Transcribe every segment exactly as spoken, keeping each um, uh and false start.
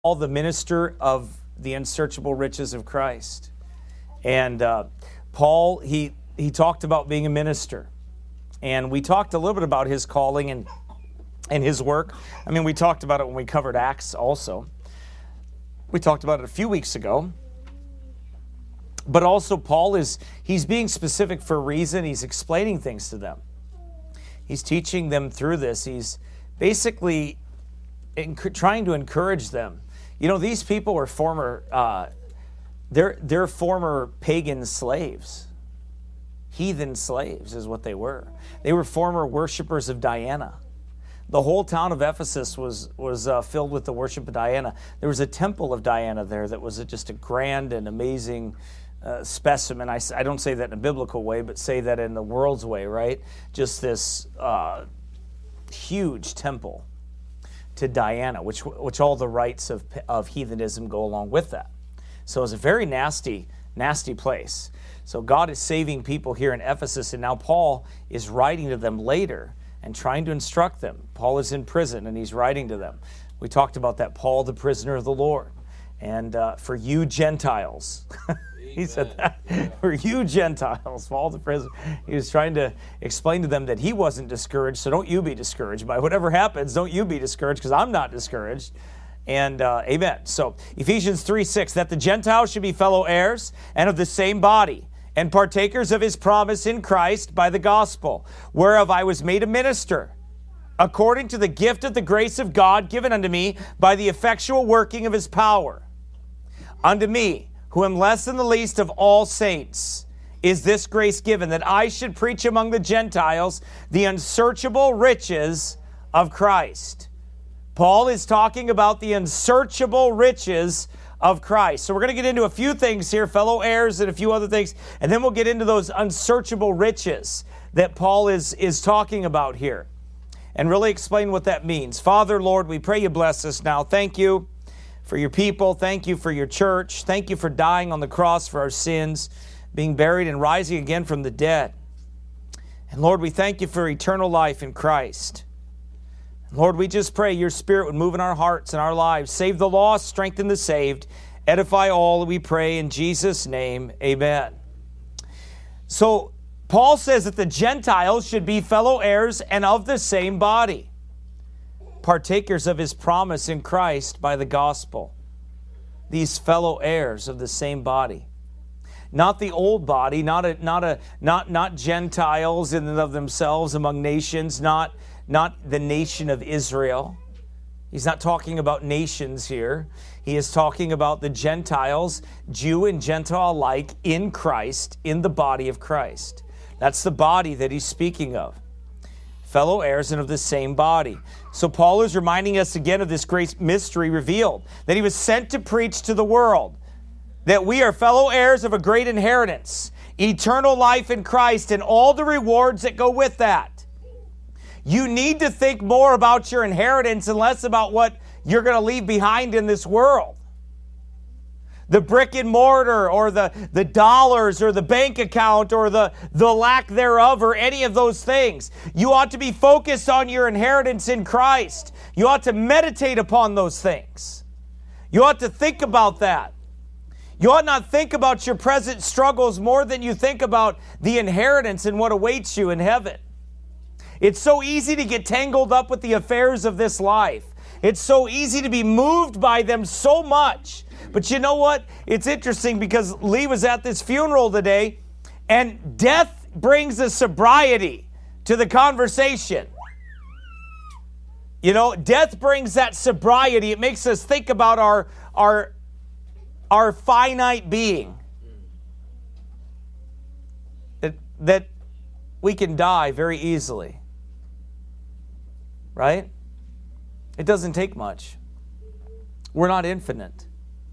Paul, the minister of the unsearchable riches of Christ. And uh, Paul, he he talked about being a minister. And we talked a little bit about his calling and, and his work. I mean, we talked about it when we covered Acts also. We talked about it a few weeks ago. But also Paul is, he's being specific for a reason. He's explaining things to them. He's teaching them through this. He's basically enc- trying to encourage them. You know, these people were former, uh, they're, they're former pagan slaves. Heathen slaves is what they were. They were former worshipers of Diana. The whole town of Ephesus was, was uh, filled with the worship of Diana. There was a temple of Diana there that was a, just a grand and amazing uh, specimen. I, I don't say that in a biblical way, but say that in the world's way, right? Just this uh, huge temple to Diana, which which all the rites of of heathenism go along with that. So it's a very nasty, nasty place. So God is saving people here in Ephesus, and now Paul is writing to them later and trying to instruct them. Paul is in prison, and he's writing to them. We talked about that, Paul, the prisoner of the Lord. And uh, for you Gentiles, he said that, for you Gentiles, Paul the prisoner, he was trying to explain to them that he wasn't discouraged, so don't you be discouraged by whatever happens. Don't you be discouraged, because I'm not discouraged. And uh, amen. So Ephesians three six, that the Gentiles should be fellow heirs and of the same body, and partakers of his promise in Christ by the gospel, whereof I was made a minister, according to the gift of the grace of God given unto me by the effectual working of his power. Unto me, who am less than the least of all saints, is this grace given, that I should preach among the Gentiles the unsearchable riches of Christ. Paul is talking about the unsearchable riches of Christ. So we're going to get into a few things here, fellow heirs and a few other things, and then we'll get into those unsearchable riches that Paul is, is talking about here and really explain what that means. Father, Lord, we pray you bless us now. Thank you for your people. Thank you for your church. Thank you for dying on the cross for our sins, being buried and rising again from the dead. And Lord, we thank you for eternal life in Christ. Lord, we just pray your Spirit would move in our hearts and our lives. Save the lost, strengthen the saved, edify all, we pray in Jesus' name, amen. So, Paul says that the Gentiles should be fellow heirs and of the same body, partakers of his promise in Christ by the gospel. These fellow heirs of the same body. Not the old body, not a, not a, not not Gentiles in and of themselves among nations, not not the nation of Israel. He's not talking about nations here. He is talking about the Gentiles, Jew and Gentile alike, in Christ, in the body of Christ. That's the body that he's speaking of. Fellow heirs and of the same body. So Paul is reminding us again of this great mystery revealed, that he was sent to preach to the world, that we are fellow heirs of a great inheritance, eternal life in Christ, and all the rewards that go with that. You need to think more about your inheritance and less about what you're going to leave behind in this world. The brick and mortar or the, the dollars or the bank account or the, the lack thereof or any of those things. You ought to be focused on your inheritance in Christ. You ought to meditate upon those things. You ought to think about that. You ought not think about your present struggles more than you think about the inheritance and what awaits you in heaven. It's so easy to get tangled up with the affairs of this life. It's so easy to be moved by them so much. But you know what? It's interesting because Lee was at this funeral today, and death brings a sobriety to the conversation. You know, death brings that sobriety. It makes us think about our, our, our finite being. That, that we can die very easily. Right? It doesn't take much. We're not infinite.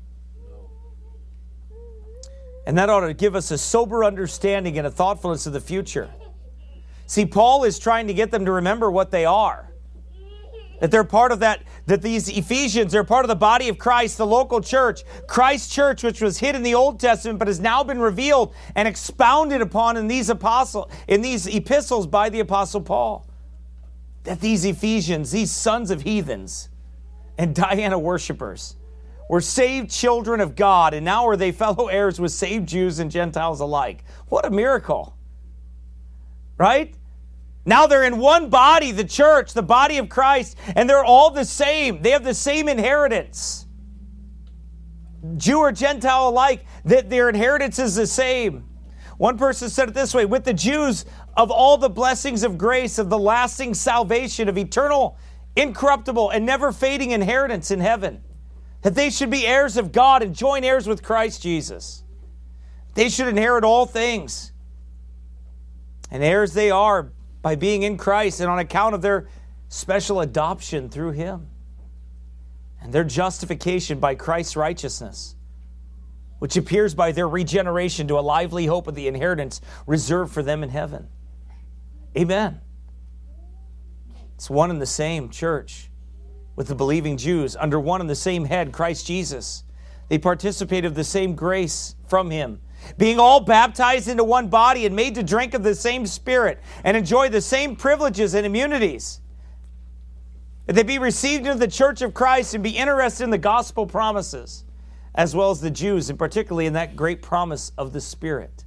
And that ought to give us a sober understanding and a thoughtfulness of the future. See, Paul is trying to get them to remember what they are. That they're part of that, that these Ephesians are part of the body of Christ, the local church, Christ's church, which was hid in the Old Testament, but has now been revealed and expounded upon in these apostle, in these epistles by the Apostle Paul. That these Ephesians, these sons of heathens and Diana worshipers, were saved children of God, and now are they fellow heirs with saved Jews and Gentiles alike. What a miracle. Right? Now they're in one body, the church, the body of Christ, and they're all the same. They have the same inheritance. Jew or Gentile alike, that their inheritance is the same. One person said it this way: with the Jews, of all the blessings of grace, of the lasting salvation, of eternal, incorruptible, and never fading inheritance in heaven, that they should be heirs of God and joint heirs with Christ Jesus. They should inherit all things. And heirs they are by being in Christ and on account of their special adoption through Him. And their justification by Christ's righteousness, which appears by their regeneration to a lively hope of the inheritance reserved for them in heaven. Amen. It's one and the same church with the believing Jews under one and the same head, Christ Jesus. They participate of the same grace from Him, being all baptized into one body and made to drink of the same Spirit and enjoy the same privileges and immunities. That they be received into the church of Christ and be interested in the gospel promises, as well as the Jews, and particularly in that great promise of the Spirit.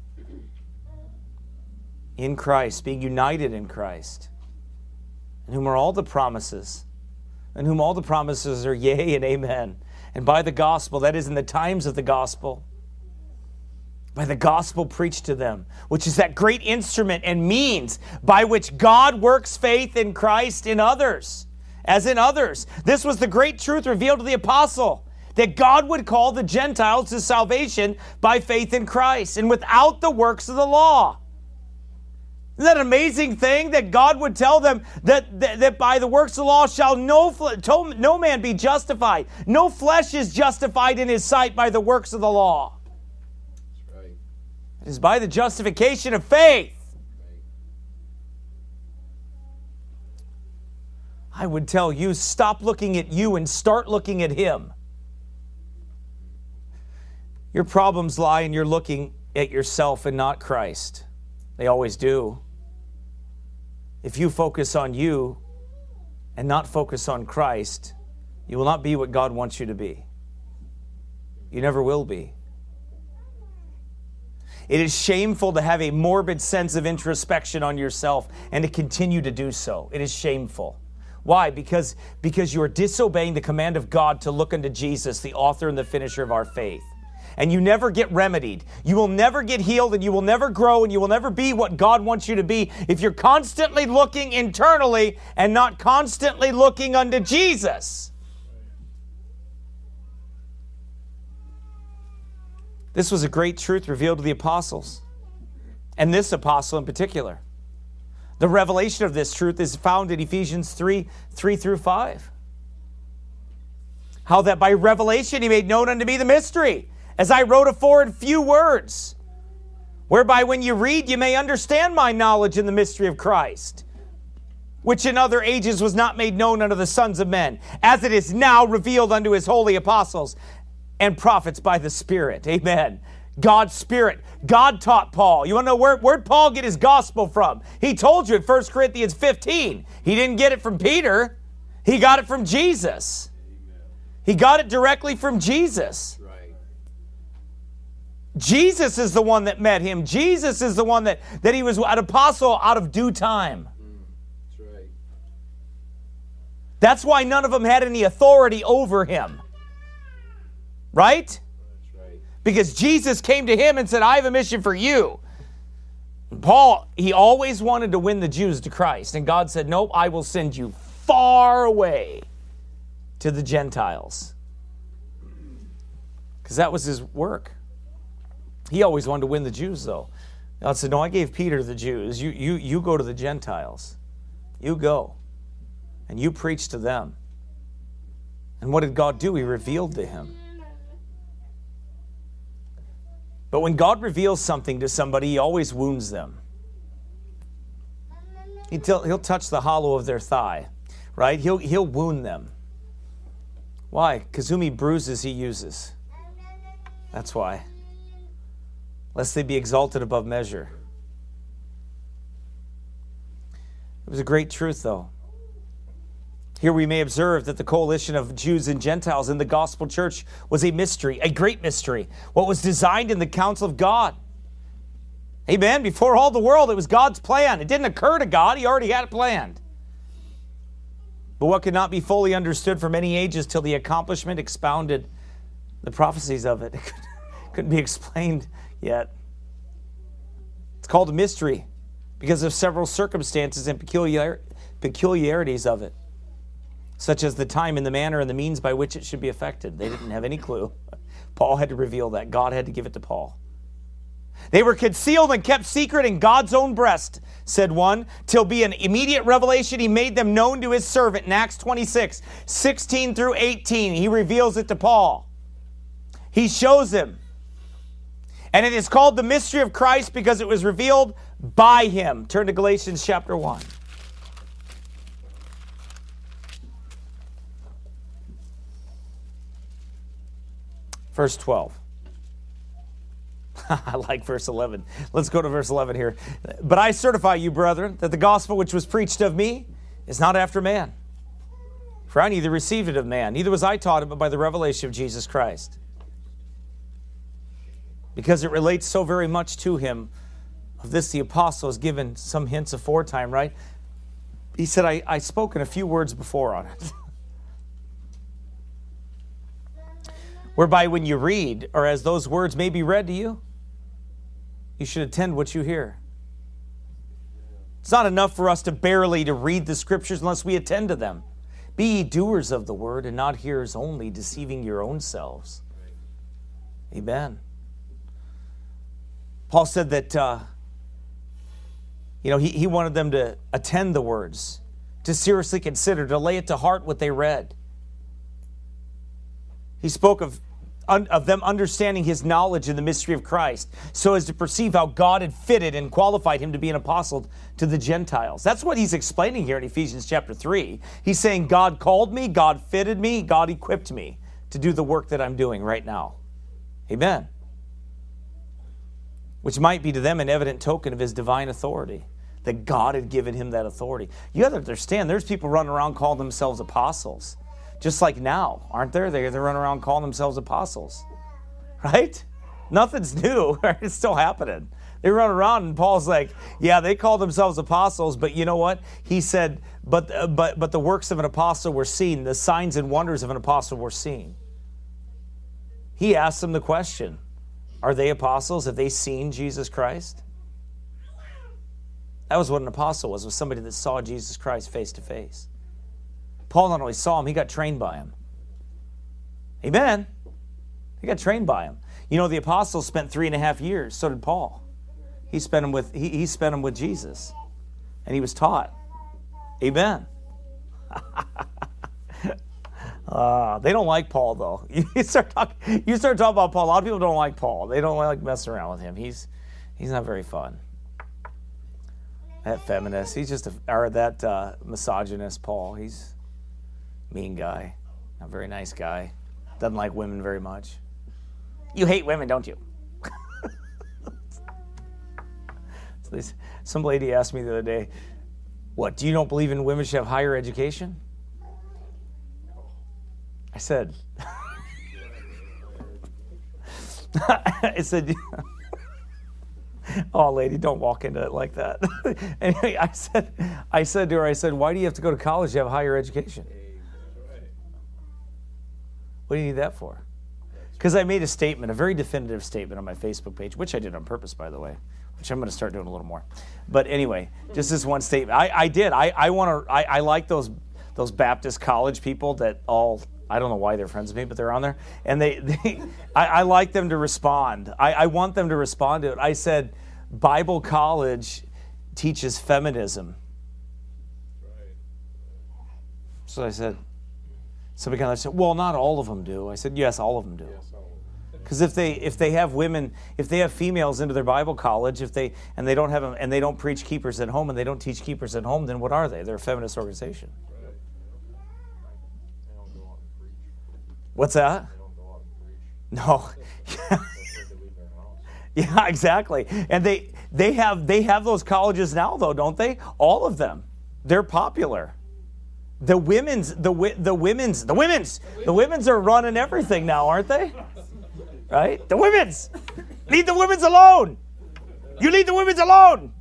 In Christ, being united in Christ, in whom are all the promises, in whom all the promises are yea and amen. And by the gospel, that is in the times of the gospel, by the gospel preached to them, which is that great instrument and means by which God works faith in Christ in others, as in others. This was the great truth revealed to the apostle, that God would call the Gentiles to salvation by faith in Christ and without the works of the law. Isn't that an amazing thing, that God would tell them that, that, that by the works of the law shall no, no man be justified. No flesh is justified in His sight by the works of the law. That's right. It is by the justification of faith. I would tell you, stop looking at you and start looking at Him. Your problems lie in your looking at yourself and not Christ. They always do. If you focus on you and not focus on Christ, you will not be what God wants you to be. You never will be. It is shameful to have a morbid sense of introspection on yourself and to continue to do so. It is shameful. Why? Because, because you are disobeying the command of God to look unto Jesus, the author and the finisher of our faith. And you never get remedied. You will never get healed, and you will never grow, and you will never be what God wants you to be if you're constantly looking internally and not constantly looking unto Jesus. This was a great truth revealed to the apostles, and this apostle in particular. The revelation of this truth is found in Ephesians three, three through five. How that by revelation He made known unto me the mystery, as I wrote afore in few words, whereby when you read, you may understand my knowledge in the mystery of Christ, which in other ages was not made known unto the sons of men, as it is now revealed unto His holy apostles and prophets by the Spirit. Amen. God's Spirit. God taught Paul. You want to know where, where'd Paul get his gospel from? He told you in First Corinthians fifteen. He didn't get it from Peter. He got it from Jesus. He got it directly from Jesus. Jesus is the one that met him. Jesus is the one that, that he was an apostle out of due time. Mm, that's right. That's why none of them had any authority over him. Right? That's right. Because Jesus came to him and said, I have a mission for you. And Paul, he always wanted to win the Jews to Christ. And God said, nope, I will send you far away to the Gentiles. Because that was his work. He always wanted to win the Jews, though. God said, no, I gave Peter the Jews. You, you, you go to the Gentiles. You go. And you preach to them. And what did God do? He revealed to him. But when God reveals something to somebody, He always wounds them. He'll, he'll touch the hollow of their thigh, right? He'll, he'll wound them. Why? Because whom He bruises, He uses. That's why. Lest they be exalted above measure. It was a great truth, though. Here we may observe that the coalition of Jews and Gentiles in the gospel church was a mystery, a great mystery, what was designed in the counsel of God. Amen. Before all the world, it was God's plan. It didn't occur to God. He already had it planned. But what could not be fully understood for many ages till the accomplishment expounded the prophecies of it. It couldn't be explained yet. It's called a mystery because of several circumstances and peculiar, peculiarities of it, such as the time and the manner and the means by which it should be effected. They didn't have any clue. Paul had to reveal that. God had to give it to Paul. They were concealed and kept secret in God's own breast, said one, till be an immediate revelation he made them known to his servant in Acts twenty-six, sixteen through eighteen. He reveals it to Paul. He shows him. And it is called the mystery of Christ because it was revealed by him. Turn to Galatians chapter one. Verse twelve. I like verse eleven. Let's go to verse eleven here. But I certify you, brethren, that the gospel which was preached of me is not after man. For I neither received it of man, neither was I taught it, but by the revelation of Jesus Christ. Because it relates so very much to him. Of this the apostle has given some hints aforetime, right? He said, I, I spoken a few words before on it. Whereby when you read, or as those words may be read to you, you should attend what you hear. It's not enough for us to barely to read the scriptures unless we attend to them. Be ye doers of the word and not hearers only, deceiving your own selves. Amen. Paul said that, uh, you know, he, he wanted them to attend the words, to seriously consider, to lay it to heart what they read. He spoke of of them understanding his knowledge in the mystery of Christ so as to perceive how God had fitted and qualified him to be an apostle to the Gentiles. That's what he's explaining here in Ephesians chapter three. He's saying God called me, God fitted me, God equipped me to do the work that I'm doing right now. Amen. Which might be to them an evident token of his divine authority, that God had given him that authority. You have to understand, there's people running around calling themselves apostles. Just like now, aren't there? They, they run around calling themselves apostles. Right? Nothing's new. It's still happening. They run around and Paul's like, yeah, they call themselves apostles, but you know what? He said, but, uh, but, but the works of an apostle were seen. The signs and wonders of an apostle were seen. He asked them the question, are they apostles? Have they seen Jesus Christ? That was what an apostle was, was somebody that saw Jesus Christ face to face. Paul not only saw him, he got trained by him. Amen. He got trained by him. You know, the apostles spent three and a half years. So did Paul. He spent them with, he, he spent them with Jesus. And he was taught. Amen. uh, they don't like Paul, though. You start, talk, you start talking about Paul. A lot of people don't like Paul. They don't like messing around with him. He's, he's not very fun. That feminist. He's just a, or that uh, misogynist, Paul. He's mean guy, a very nice guy, doesn't like women very much. You hate women, don't you? So this, some lady asked me the other day, what, do you don't believe in women should have higher education? I said, I said, oh, lady, don't walk into it like that. Anyway, I said, I said to her, I said, why do you have to go to college to have higher education? What do you need that for? Because I made a statement, a very definitive statement on my Facebook page, which I did on purpose, by the way, which I'm going to start doing a little more. But anyway, just this one statement. I, I did. I, I want to. I, I like those those Baptist college people that all. I don't know why they're friends with me, but they're on there, and they. they I, I like them to respond. I, I want them to respond to it. I said, Bible college teaches feminism. So I said. Somebody kind of said, well, not all of them do. I said, yes, all of them do. Because if they if they have women, if they have females into their Bible college, if they and they don't have them and they don't preach keepers at home and they don't teach keepers at home, then what are they? They're a feminist organization. What's that? No. Yeah, exactly. And they they have they have those colleges now, though, don't they? All of them. They're popular. The women's, the wi- the women's, the women's, the women's are running everything now, aren't they? Right? The women's. Leave the women's alone. You leave the women's alone.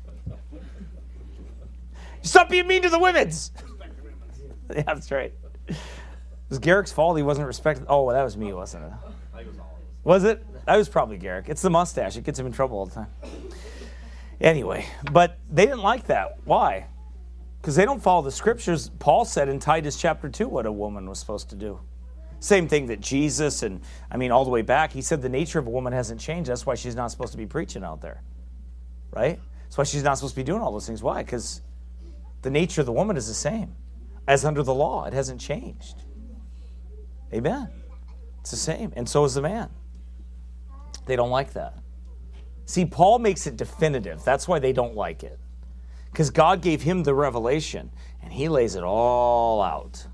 Stop being mean to the women's. Yeah, that's right. It was Garrick's fault he wasn't respected. Oh, that was me, wasn't it? Was it? That was probably Garrick. It's the mustache. It gets him in trouble all the time. Anyway, but they didn't like that. Why? Because they don't follow the scriptures. Paul said in Titus chapter two what a woman was supposed to do. Same thing that Jesus and, I mean, all the way back, he said the nature of a woman hasn't changed. That's why she's not supposed to be preaching out there. Right? That's why she's not supposed to be doing all those things. Why? Because the nature of the woman is the same as under the law. It hasn't changed. Amen. It's the same. And so is the man. They don't like that. See, Paul makes it definitive. That's why they don't like it. Because God gave him the revelation, and he lays it all out.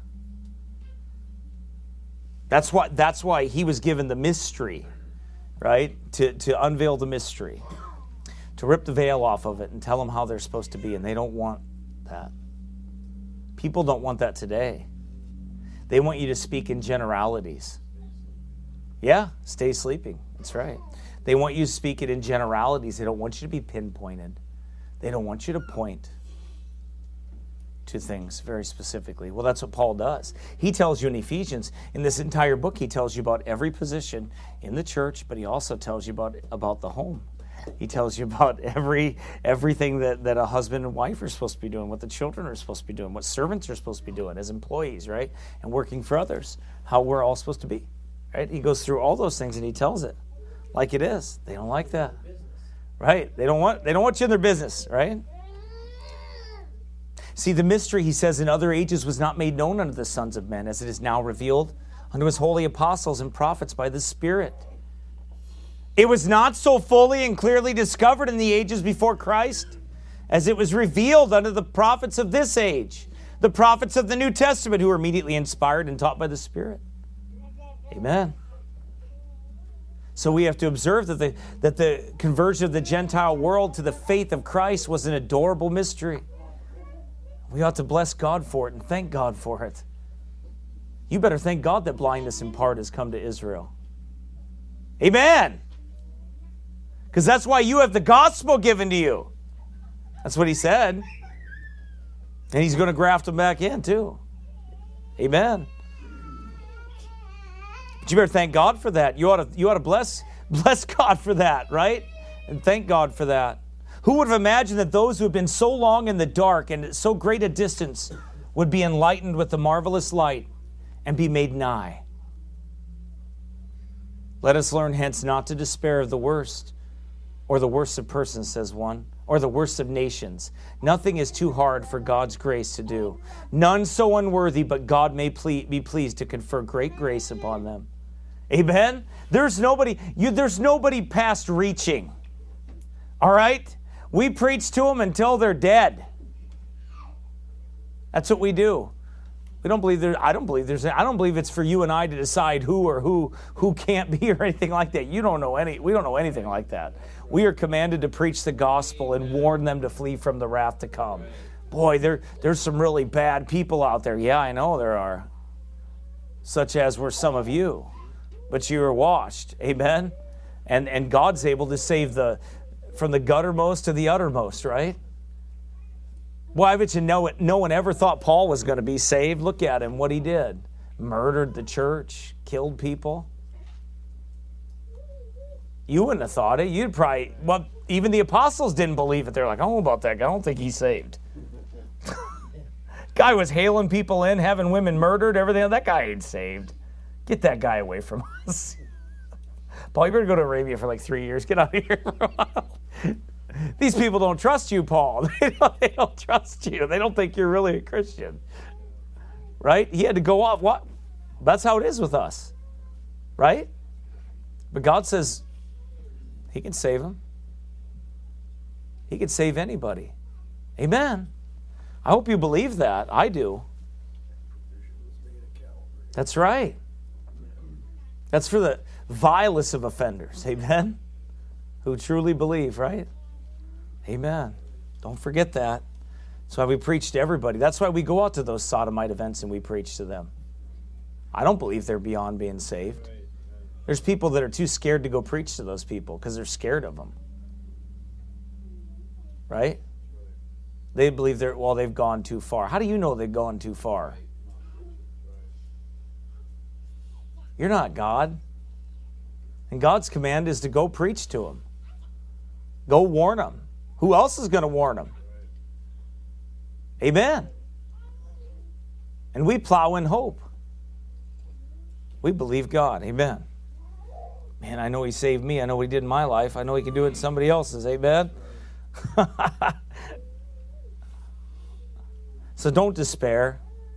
That's why, that's why he was given the mystery, right? To, to unveil the mystery. To rip the veil off of it and tell them how they're supposed to be, and they don't want that. People don't want that today. They want you to speak in generalities. Yeah, stay sleeping. That's right. They want you to speak it in generalities. They don't want you to be pinpointed. They don't want you to point to things very specifically. Well, that's what Paul does. He tells you in Ephesians, in this entire book, he tells you about every position in the church, but he also tells you about, about the home. He tells you about every everything that, that a husband and wife are supposed to be doing, what the children are supposed to be doing, what servants are supposed to be doing as employees, right? And working for others, how we're all supposed to be, right? He goes through all those things and he tells it like it is. They don't like that, right? They don't want they don't want you in their business, right? See, the mystery, he says, in other ages was not made known unto the sons of men, as it is now revealed unto his holy apostles and prophets by the Spirit. It was not so fully and clearly discovered in the ages before Christ as it was revealed unto the prophets of this age, the prophets of the New Testament, who were immediately inspired and taught by the Spirit. Amen. So we have to observe that the, that the conversion of the Gentile world to the faith of Christ was an adorable mystery. We ought to bless God for it and thank God for it. You better thank God that blindness in part has come to Israel. Amen. Because that's why you have the gospel given to you. That's what he said. And he's going to graft them back in too. Amen. But you better thank God for that. You ought to, you ought to bless, bless God for that, right? And thank God for that. Who would have imagined that those who have been so long in the dark and at so great a distance would be enlightened with the marvelous light and be made nigh? Let us learn hence not to despair of the worst, or the worst of persons, says one, or the worst of nations. Nothing is too hard for God's grace to do. None so unworthy, but God may ple- be pleased to confer great grace upon them. Amen? There's nobody, you, there's nobody past reaching. All right? We preach to them until they're dead. That's what we do. We don't believe there. I don't believe there's. I don't believe it's for you and I to decide who or who who can't be or anything like that. You don't know any. We don't know anything like that. We are commanded to preach the gospel and warn them to flee from the wrath to come. Boy, there there's some really bad people out there. Yeah, I know there are. Such as were some of you, but you were washed. Amen. And and God's able to save the from the guttermost to the uttermost, right? Why would you know it? No one ever thought Paul was going to be saved. Look at him, what he did. Murdered the church, killed people. You wouldn't have thought it. You'd probably, well, even the apostles didn't believe it. They're like, I don't know about that guy. I don't think he's saved. Guy was hailing people in, having women murdered, everything. That guy ain't saved. Get that guy away from us. Paul, you better go to Arabia for like three years. Get out of here for a while. These people don't trust you, Paul. They don't, they don't trust you. They don't think you're really a Christian. Right? He had to go off. What? That's how it is with us. Right? But God says he can save them. He can save anybody. Amen. I hope you believe that. I do. That's right. That's for the vilest of offenders. Amen. Who truly believe, right? Amen. Don't forget that. That's why we preach to everybody. That's why we go out to those sodomite events and we preach to them. I don't believe they're beyond being saved. There's people that are too scared to go preach to those people because they're scared of them. Right? They believe they're, well, they've gone too far. How do you know they've gone too far? You're not God. And God's command is to go preach to them. Go warn them. Who else is going to warn them? Amen. And we plow in hope. We believe God. Amen. Man, I know He saved me. I know what He did in my life. I know He can do it in somebody else's. Amen. So don't despair.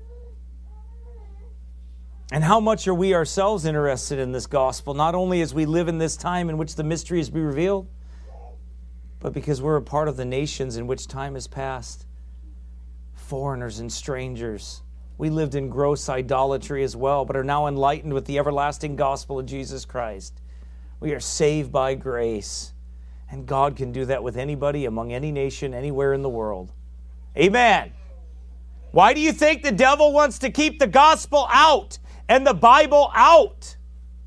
And how much are we ourselves interested in this gospel, not only as we live in this time in which the mystery is be revealed, but because we're a part of the nations in which time has passed. Foreigners and strangers. We lived in gross idolatry as well, but are now enlightened with the everlasting gospel of Jesus Christ. We are saved by grace. And God can do that with anybody, among any nation, anywhere in the world. Amen. Why do you think the devil wants to keep the gospel out and the Bible out?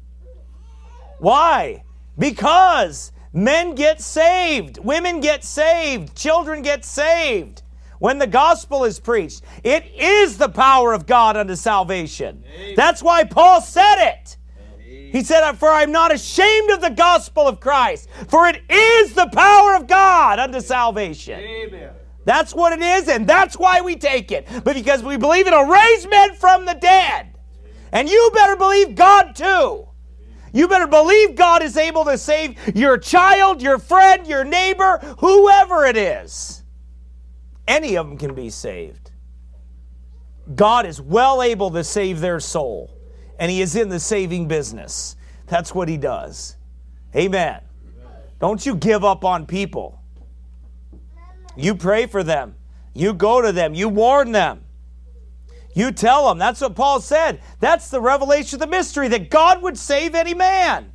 Why? Because men get saved, women get saved, children get saved when the gospel is preached. It is the power of God unto salvation. Amen. That's why Paul said it. Amen. He said, for I'm not ashamed of the gospel of Christ, for it is the power of God unto salvation. Amen. That's what it is, and that's why we take it. But because we believe it'll raise men from the dead. And you better believe God too. You better believe God is able to save your child, your friend, your neighbor, whoever it is. Any of them can be saved. God is well able to save their soul. And He is in the saving business. That's what He does. Amen. Don't you give up on people. You pray for them. You go to them. You warn them. You tell them. That's what Paul said. That's the revelation of the mystery, that God would save any man.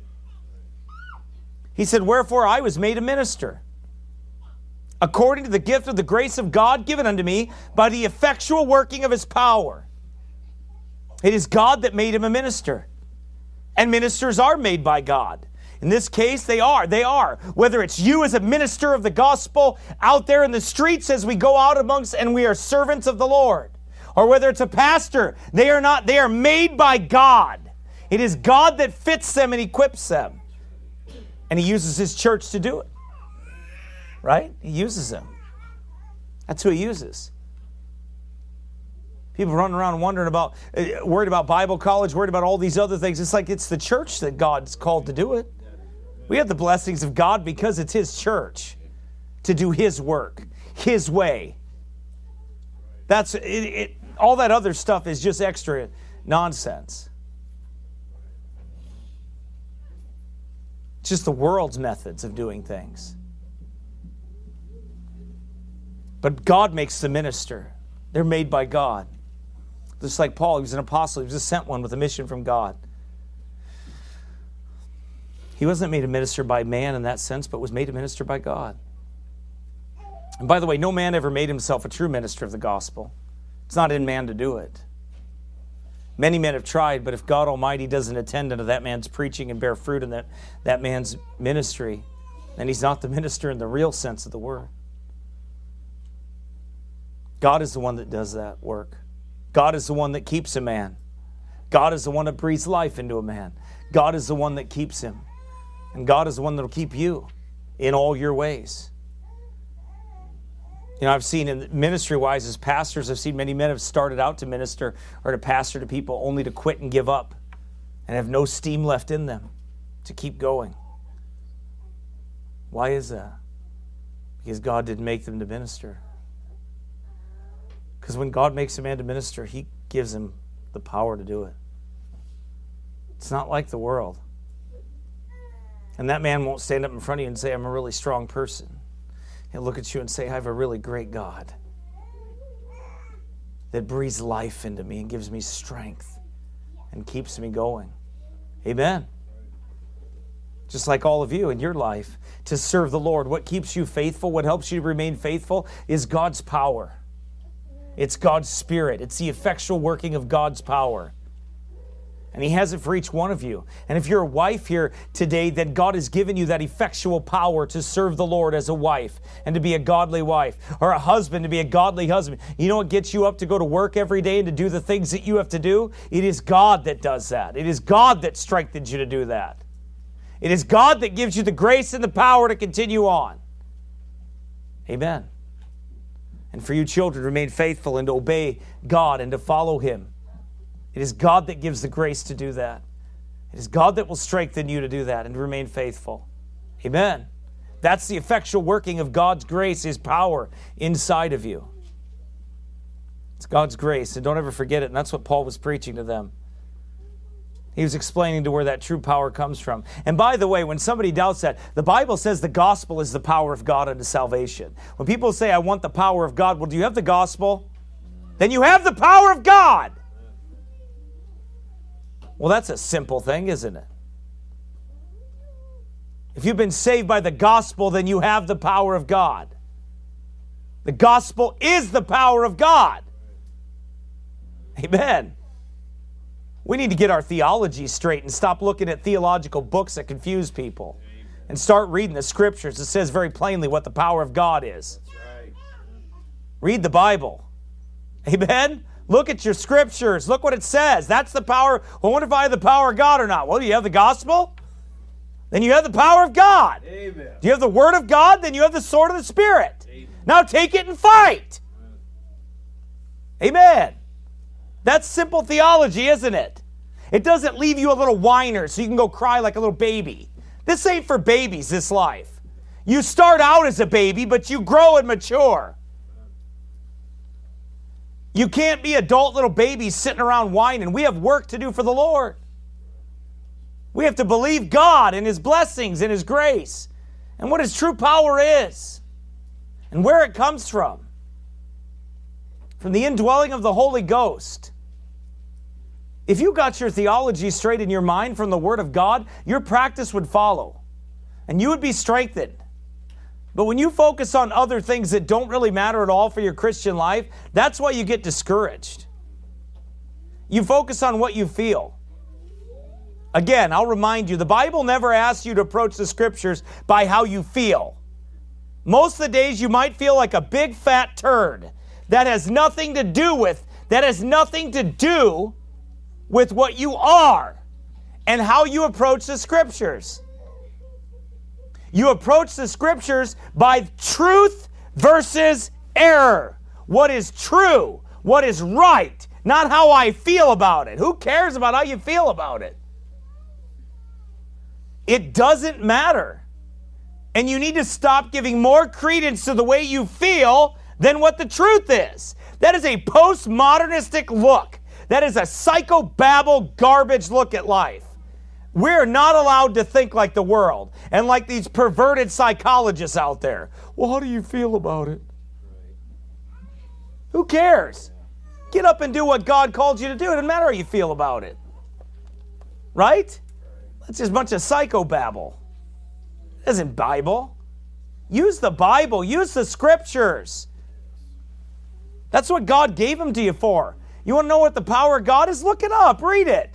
He said, wherefore I was made a minister, according to the gift of the grace of God given unto me by the effectual working of His power. It is God that made him a minister. And ministers are made by God. In this case, they are. They are. Whether it's you as a minister of the gospel out there in the streets as we go out amongst and we are servants of the Lord, or whether it's a pastor, they are not. They are made by God. It is God that fits them and equips them. And He uses His church to do it. Right? He uses them. That's who He uses. People running around wondering about, uh, worried about Bible college, worried about all these other things. It's like it's the church that God's called to do it. We have the blessings of God because it's His church to do His work, His way. That's it, it. All that other stuff is just extra nonsense. It's just the world's methods of doing things. But God makes the minister. They're made by God. Just like Paul, he was an apostle. He was a sent one with a mission from God. He wasn't made a minister by man in that sense, but was made a minister by God. And by the way, no man ever made himself a true minister of the gospel. It's not in man to do it. Many men have tried, but if God Almighty doesn't attend unto that man's preaching and bear fruit in that, that man's ministry, then he's not the minister in the real sense of the word. God is the one that does that work. God is the one that keeps a man. God is the one that breathes life into a man. God is the one that keeps him. And God is the one that will keep you in all your ways. You know, I've seen in ministry-wise as pastors, I've seen many men have started out to minister or to pastor to people only to quit and give up and have no steam left in them to keep going. Why is that? Because God didn't make them to minister. Because when God makes a man to minister, He gives him the power to do it. It's not like the world. And that man won't stand up in front of you and say, I'm a really strong person. He'll look at you and say, I have a really great God that breathes life into me and gives me strength and keeps me going. Amen. just like all of you in your life, to serve the Lord. What keeps you faithful, what helps you remain faithful is God's power. It's God's Spirit. It's the effectual working of God's power. And He has it for each one of you. And if you're a wife here today, then God has given you that effectual power to serve the Lord as a wife and to be a godly wife, or a husband to be a godly husband. You know what gets you up to go to work every day and to do the things that you have to do? It is God that does that. It is God that strengthens you to do that. It is God that gives you the grace and the power to continue on. Amen. And for you children, remain faithful and to obey God and to follow Him. It is God that gives the grace to do that. It is God that will strengthen you to do that and to remain faithful. Amen. That's the effectual working of God's grace, His power inside of you. It's God's grace, and don't ever forget it. And that's what Paul was preaching to them. He was explaining to where that true power comes from. And by the way, when somebody doubts that, the Bible says the gospel is the power of God unto salvation. When people say, I want the power of God, well, do you have the gospel? Then you have the power of God. Well, that's a simple thing, isn't it? If you've been saved by the gospel, then you have the power of God. The gospel is the power of God. Amen. We need to get our theology straight and stop looking at theological books that confuse people. And start reading the scriptures. It says very plainly what the power of God is. Read the Bible. Amen. Look at your scriptures. Look what it says. That's the power. Well, I wonder if I have the power of God or not. Well, do you have the gospel? Then you have the power of God. Amen. Do you have the word of God? Then you have the sword of the Spirit. Amen. Now take it and fight. Amen. Amen. That's simple theology, isn't it? It doesn't leave you a little whiner so you can go cry like a little baby. This ain't for babies, this life. You start out as a baby, but you grow and mature. You can't be adult little babies sitting around whining. We have work to do for the Lord. We have to believe God and His blessings and His grace and what His true power is and where it comes from. From the indwelling of the Holy Ghost. If you got your theology straight in your mind from the Word of God, your practice would follow and you would be strengthened. But when you focus on other things that don't really matter at all for your Christian life, that's why you get discouraged. You focus on what you feel. Again, I'll remind you, the Bible never asks you to approach the Scriptures by how you feel. Most of the days you might feel like a big fat turd. That has nothing to do with, that has nothing to do with what you are and how you approach the Scriptures. You approach the Scriptures by truth versus error. What is true? What is right? Not how I feel about it. Who cares about how you feel about it? It doesn't matter. And you need to stop giving more credence to the way you feel than what the truth is. That is a postmodernistic look. That is a psychobabble garbage look at life. We're not allowed to think like the world and like these perverted psychologists out there. Well, how do you feel about it? Who cares? Get up and do what God called you to do. It doesn't matter how you feel about it. Right? That's just a bunch of psychobabble. It isn't Bible. Use the Bible. Use the Scriptures. That's what God gave them to you for. You want to know what the power of God is? Look it up. Read it.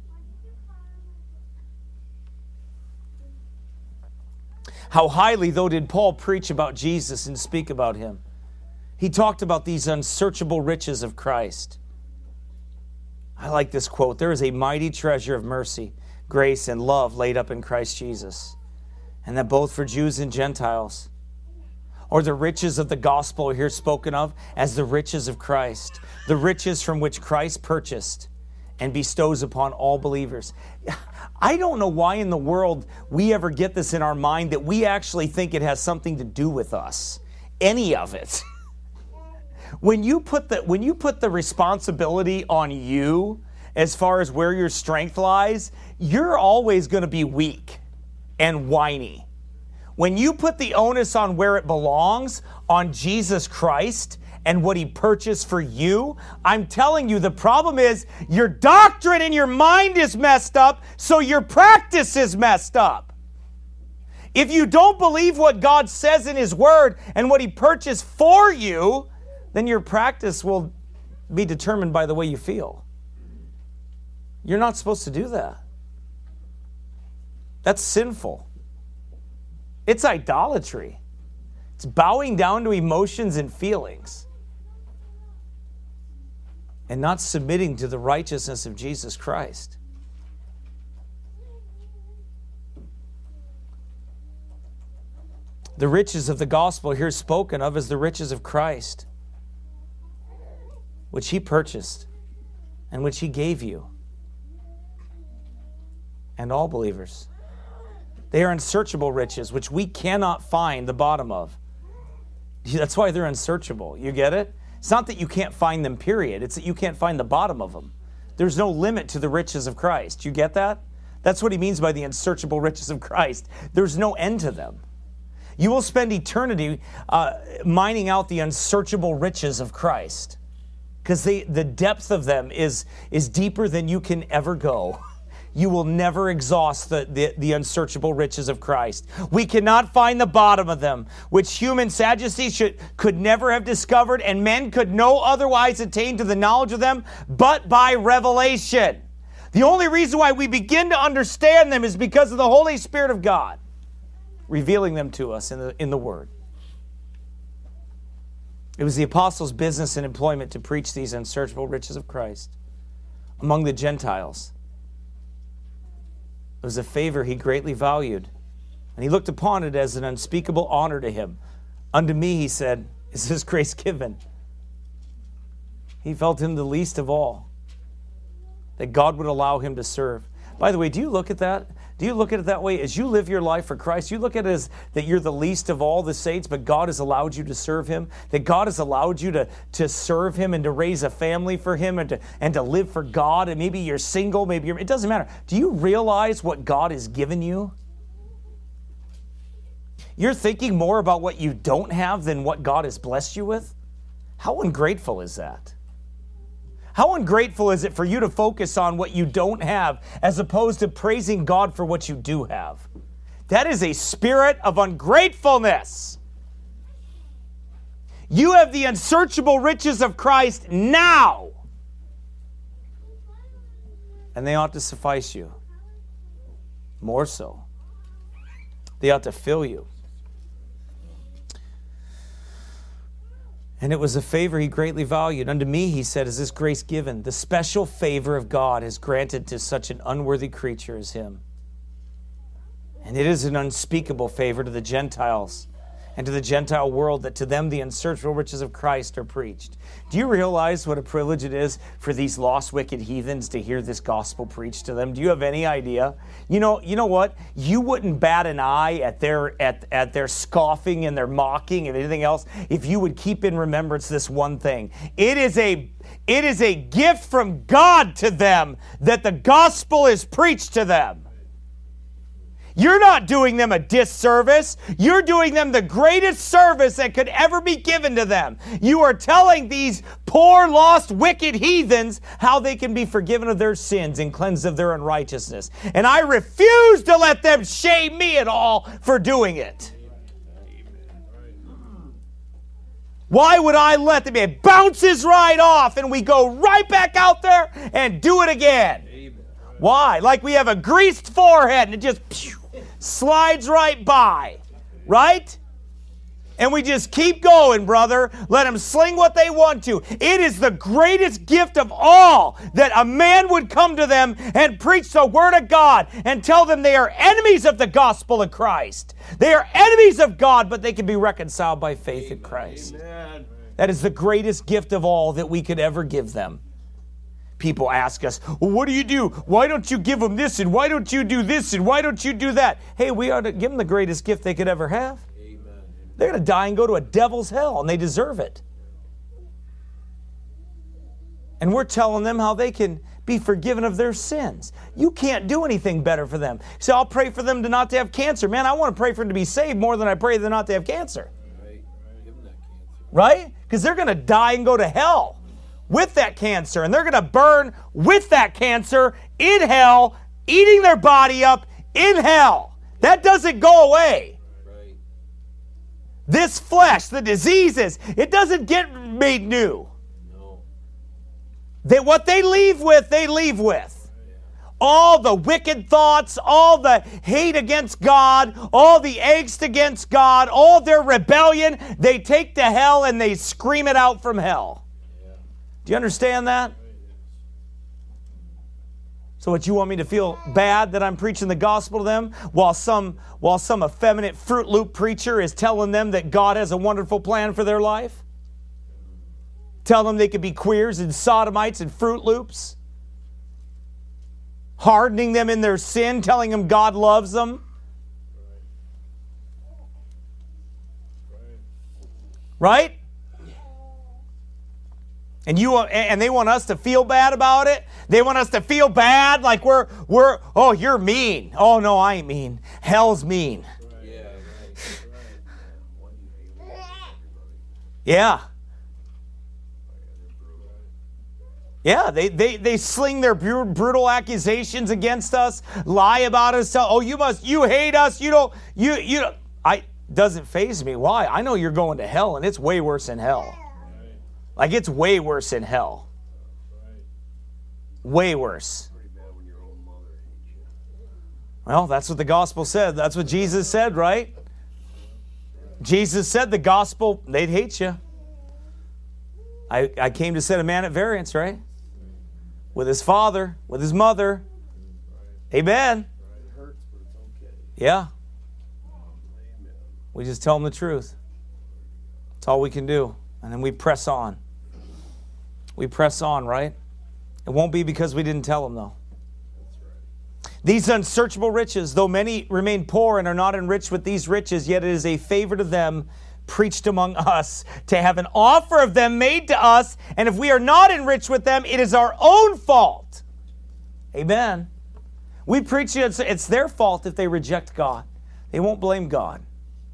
How highly, though, did Paul preach about Jesus and speak about Him? He talked about these unsearchable riches of Christ. I like this quote. There is a mighty treasure of mercy, grace, and love laid up in Christ Jesus, and that both for Jews and Gentiles. Or the riches of the gospel are here spoken of as the riches of Christ, the riches from which Christ purchased and bestows upon all believers. I don't know why in the world we ever get this in our mind that we actually think it has something to do with us. Any of it. When you put the, when you put the responsibility on you as far as where your strength lies, you're always going to be weak and whiny. When you put the onus on where it belongs, on Jesus Christ and what He purchased for you, I'm telling you, the problem is your doctrine and your mind is messed up, so your practice is messed up. If you don't believe what God says in His Word and what He purchased for you, then your practice will be determined by the way you feel. You're not supposed to do that. That's sinful. It's idolatry. It's bowing down to emotions and feelings and not submitting to the righteousness of Jesus Christ. The riches of the gospel here spoken of as the riches of Christ, which He purchased and which He gave you and all believers. They are unsearchable riches, which we cannot find the bottom of. That's why they're unsearchable. You get it? It's not that you can't find them, period. It's that you can't find the bottom of them. There's no limit to the riches of Christ. You get that? That's what he means by the unsearchable riches of Christ. There's no end to them. You will spend eternity uh, mining out the unsearchable riches of Christ, because the depth of them is, is deeper than you can ever go. You will never exhaust the, the, the unsearchable riches of Christ. We cannot find the bottom of them, which human sagacity should, could never have discovered, and men could no otherwise attain to the knowledge of them but by revelation. The only reason why we begin to understand them is because of the Holy Spirit of God revealing them to us in the, in the Word. It was the apostles' business and employment to preach these unsearchable riches of Christ among the Gentiles. It was a favor He greatly valued, and He looked upon it as an unspeakable honor to Him. Unto me, He said, is this grace given. He felt Him the least of all, that God would allow Him to serve. By the way, do you look at that? Do you look at it that way? As you live your life for Christ, you look at it as that you're the least of all the saints, but God has allowed you to serve Him, that God has allowed you to, to serve Him and to raise a family for Him and to, and to live for God, and maybe you're single, maybe you're, it doesn't matter. Do you realize what God has given you? You're thinking more about what you don't have than what God has blessed you with? How ungrateful is that? How ungrateful is it for you to focus on what you don't have as opposed to praising God for what you do have? That is a spirit of ungratefulness. You have the unsearchable riches of Christ now, and they ought to suffice you. More so. They ought to fill you. And it was a favor He greatly valued. Unto me, He said, is this grace given. The special favor of God is granted to such an unworthy creature as him. And it is an unspeakable favor to the Gentiles and to the Gentile world, that to them the unsearchable riches of Christ are preached. Do you realize what a privilege it is for these lost, wicked heathens to hear this gospel preached to them? Do you have any idea? You know, you know what? You wouldn't bat an eye at their at, at their scoffing and their mocking and anything else if you would keep in remembrance this one thing. It is a it is a gift from God to them that the gospel is preached to them. You're not doing them a disservice. You're doing them the greatest service that could ever be given to them. You are telling these poor, lost, wicked heathens how they can be forgiven of their sins and cleansed of their unrighteousness. And I refuse to let them shame me at all for doing it. Why would I let them? It bounces right off and we go right back out there and do it again. Why? Like we have a greased forehead and it just pew, slides right by, right? And we just keep going, brother. Let them sling what they want to. It is the greatest gift of all that a man would come to them and preach the Word of God and tell them they are enemies of the gospel of Christ. They are enemies of God, but they can be reconciled by faith in Christ. Amen. That is the greatest gift of all that we could ever give them. People ask us, well, what do you do? Why don't you give them this? And why don't you do this? And why don't you do that? Hey, we ought to give them the greatest gift they could ever have. Amen. They're going to die and go to a devil's hell, and they deserve it. And we're telling them how they can be forgiven of their sins. You can't do anything better for them. So I'll pray for them to not to have cancer. Man, I want to pray for them to be saved more than I pray for them not to have cancer. Right? Give them that cancer. Right? Because they're going to die and go to hell with that cancer, and they're going to burn with that cancer in hell, eating their body up in hell. That doesn't go away. This flesh, the diseases, it doesn't get made new. They, what they leave with, they leave with. All the wicked thoughts, all the hate against God, all the angst against God, all their rebellion, they take to hell and they scream it out from hell. Do you understand that? So what, you want me to feel bad that I'm preaching the gospel to them while some while some effeminate Fruit Loop preacher is telling them that God has a wonderful plan for their life? Tell them they could be queers and sodomites and Fruit Loops? Hardening them in their sin, telling them God loves them? Right? And you and they want us to feel bad about it. They want us to feel bad like we're we're oh, you're mean. Oh no, I ain't mean. Hell's mean. Yeah. Yeah, they, they, they sling their brutal accusations against us, lie about us, tell, oh, you must, you hate us, you don't, you, you, I, doesn't faze me. Why? I know you're going to hell, and it's way worse than hell. Like, it's way worse than hell. Way worse. Well, that's what the gospel said. That's what Jesus said, right? Jesus said the gospel, they'd hate you. I, I came to set a man at variance, right? With his father, with his mother. Amen. Yeah. We just tell them the truth. That's all we can do. And then we press on. We press on, right? It won't be because we didn't tell them, though. These unsearchable riches, though many remain poor and are not enriched with these riches, yet it is a favor to them preached among us, to have an offer of them made to us, and if we are not enriched with them, it is our own fault. Amen. We preach it, it's, it's their fault if they reject God. They won't blame God.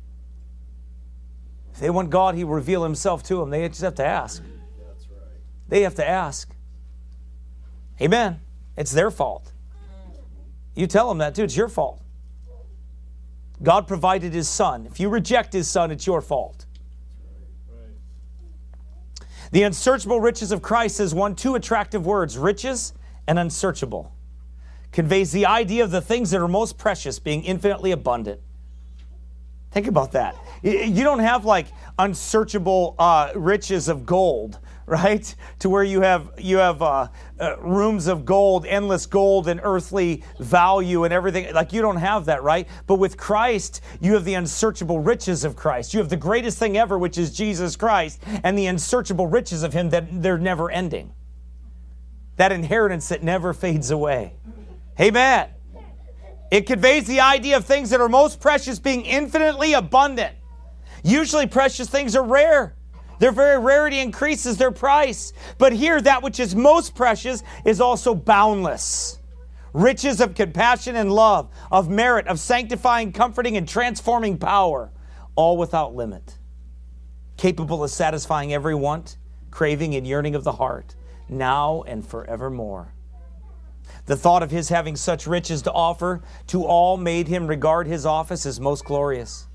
If they want God, He will reveal Himself to them. They just have to ask. That's right. They have to ask. Amen. It's their fault. You tell them that too. It's your fault. God provided His Son. If you reject His Son, it's your fault. The unsearchable riches of Christ is one, two attractive words, riches and unsearchable. Conveys the idea of the things that are most precious being infinitely abundant. Think about that. You don't have like unsearchable uh, riches of gold, right? To where you have you have uh, uh, rooms of gold, endless gold and earthly value and everything. Like you don't have that, right? But with Christ, you have the unsearchable riches of Christ. You have the greatest thing ever, which is Jesus Christ, and the unsearchable riches of Him that they're never ending. That inheritance that never fades away. Amen. It conveys the idea of things that are most precious being infinitely abundant. Usually precious things are rare. Their very rarity increases their price. But here, that which is most precious is also boundless. Riches of compassion and love, of merit, of sanctifying, comforting, and transforming power, all without limit. Capable of satisfying every want, craving, and yearning of the heart, now and forevermore. The thought of His having such riches to offer to all made Him regard His office as most glorious.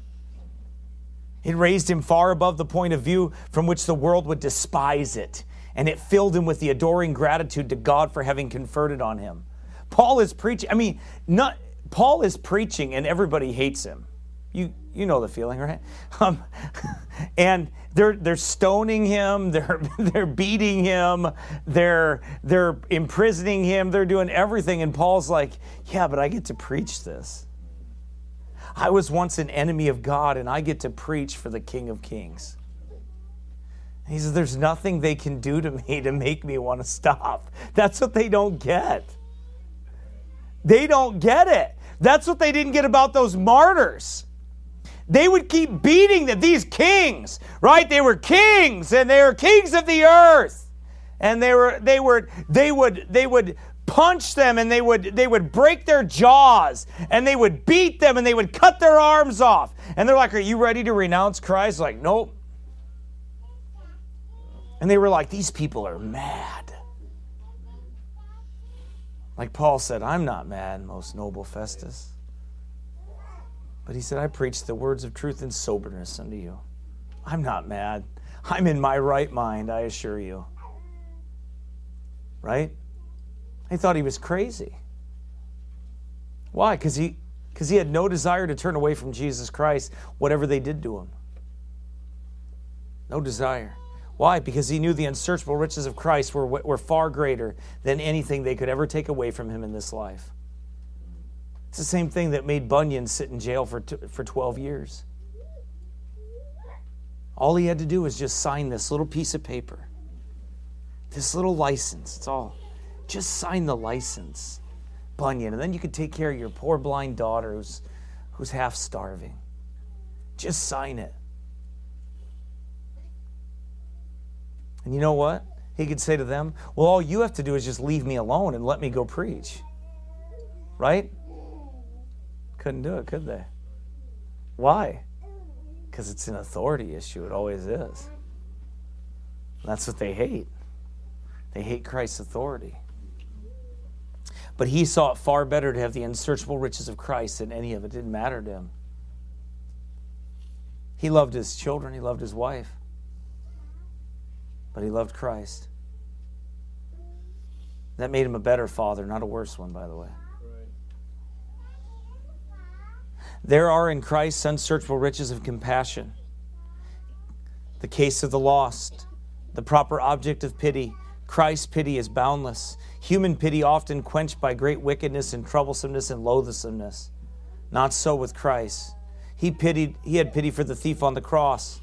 It raised Him far above the point of view from which the world would despise it, and it filled Him with the adoring gratitude to God for having conferred it on Him. Paul is preaching, I mean, not, Paul is preaching and everybody hates him. You you know the feeling, right? Um, and they're they're stoning him, they're they're beating him, they're they're imprisoning him, they're doing everything, and Paul's like, yeah, but I get to preach this. I was once an enemy of God, and I get to preach for the King of Kings. He says, there's nothing they can do to me to make me want to stop. That's what they don't get. They don't get it. That's what they didn't get about those martyrs. They would keep beating them, these kings, right? They were kings, and they were kings of the earth. And they were, they were, they would, they would punch them, and they would, they would break their jaws, and they would beat them, and they would cut their arms off. And they're like, "Are you ready to renounce Christ?" Like, nope. And they were like, "These people are mad." Like Paul said, "I'm not mad, most noble Festus." But he said, I preach the words of truth and soberness unto you. I'm not mad. I'm in my right mind, I assure you. Right? They thought he was crazy. Why? Because he, because he had no desire to turn away from Jesus Christ, whatever they did to him. No desire. Why? Because he knew the unsearchable riches of Christ were, were far greater than anything they could ever take away from him in this life. It's the same thing that made Bunyan sit in jail for, for twelve years. All he had to do was just sign this little piece of paper. This little license. It's all. Just sign the license, Bunyan, and then you could take care of your poor blind daughter who's, who's half starving. Just sign it. And you know what? He could say to them, well, all you have to do is just leave me alone and let me go preach. Right? Couldn't do it, could they? Why? Because it's an authority issue. It always is. That's what they hate. They hate Christ's authority. But he saw it far better to have the unsearchable riches of Christ than any of it. It didn't matter to him. He loved his children. He loved his wife. But he loved Christ. That made him a better father, not a worse one, by the way. There are in Christ unsearchable riches of compassion. The case of the lost, the proper object of pity. Christ's pity is boundless. Human pity often quenched by great wickedness and troublesomeness and loathsomeness. Not so with Christ. He pitied, he had pity for the thief on the cross.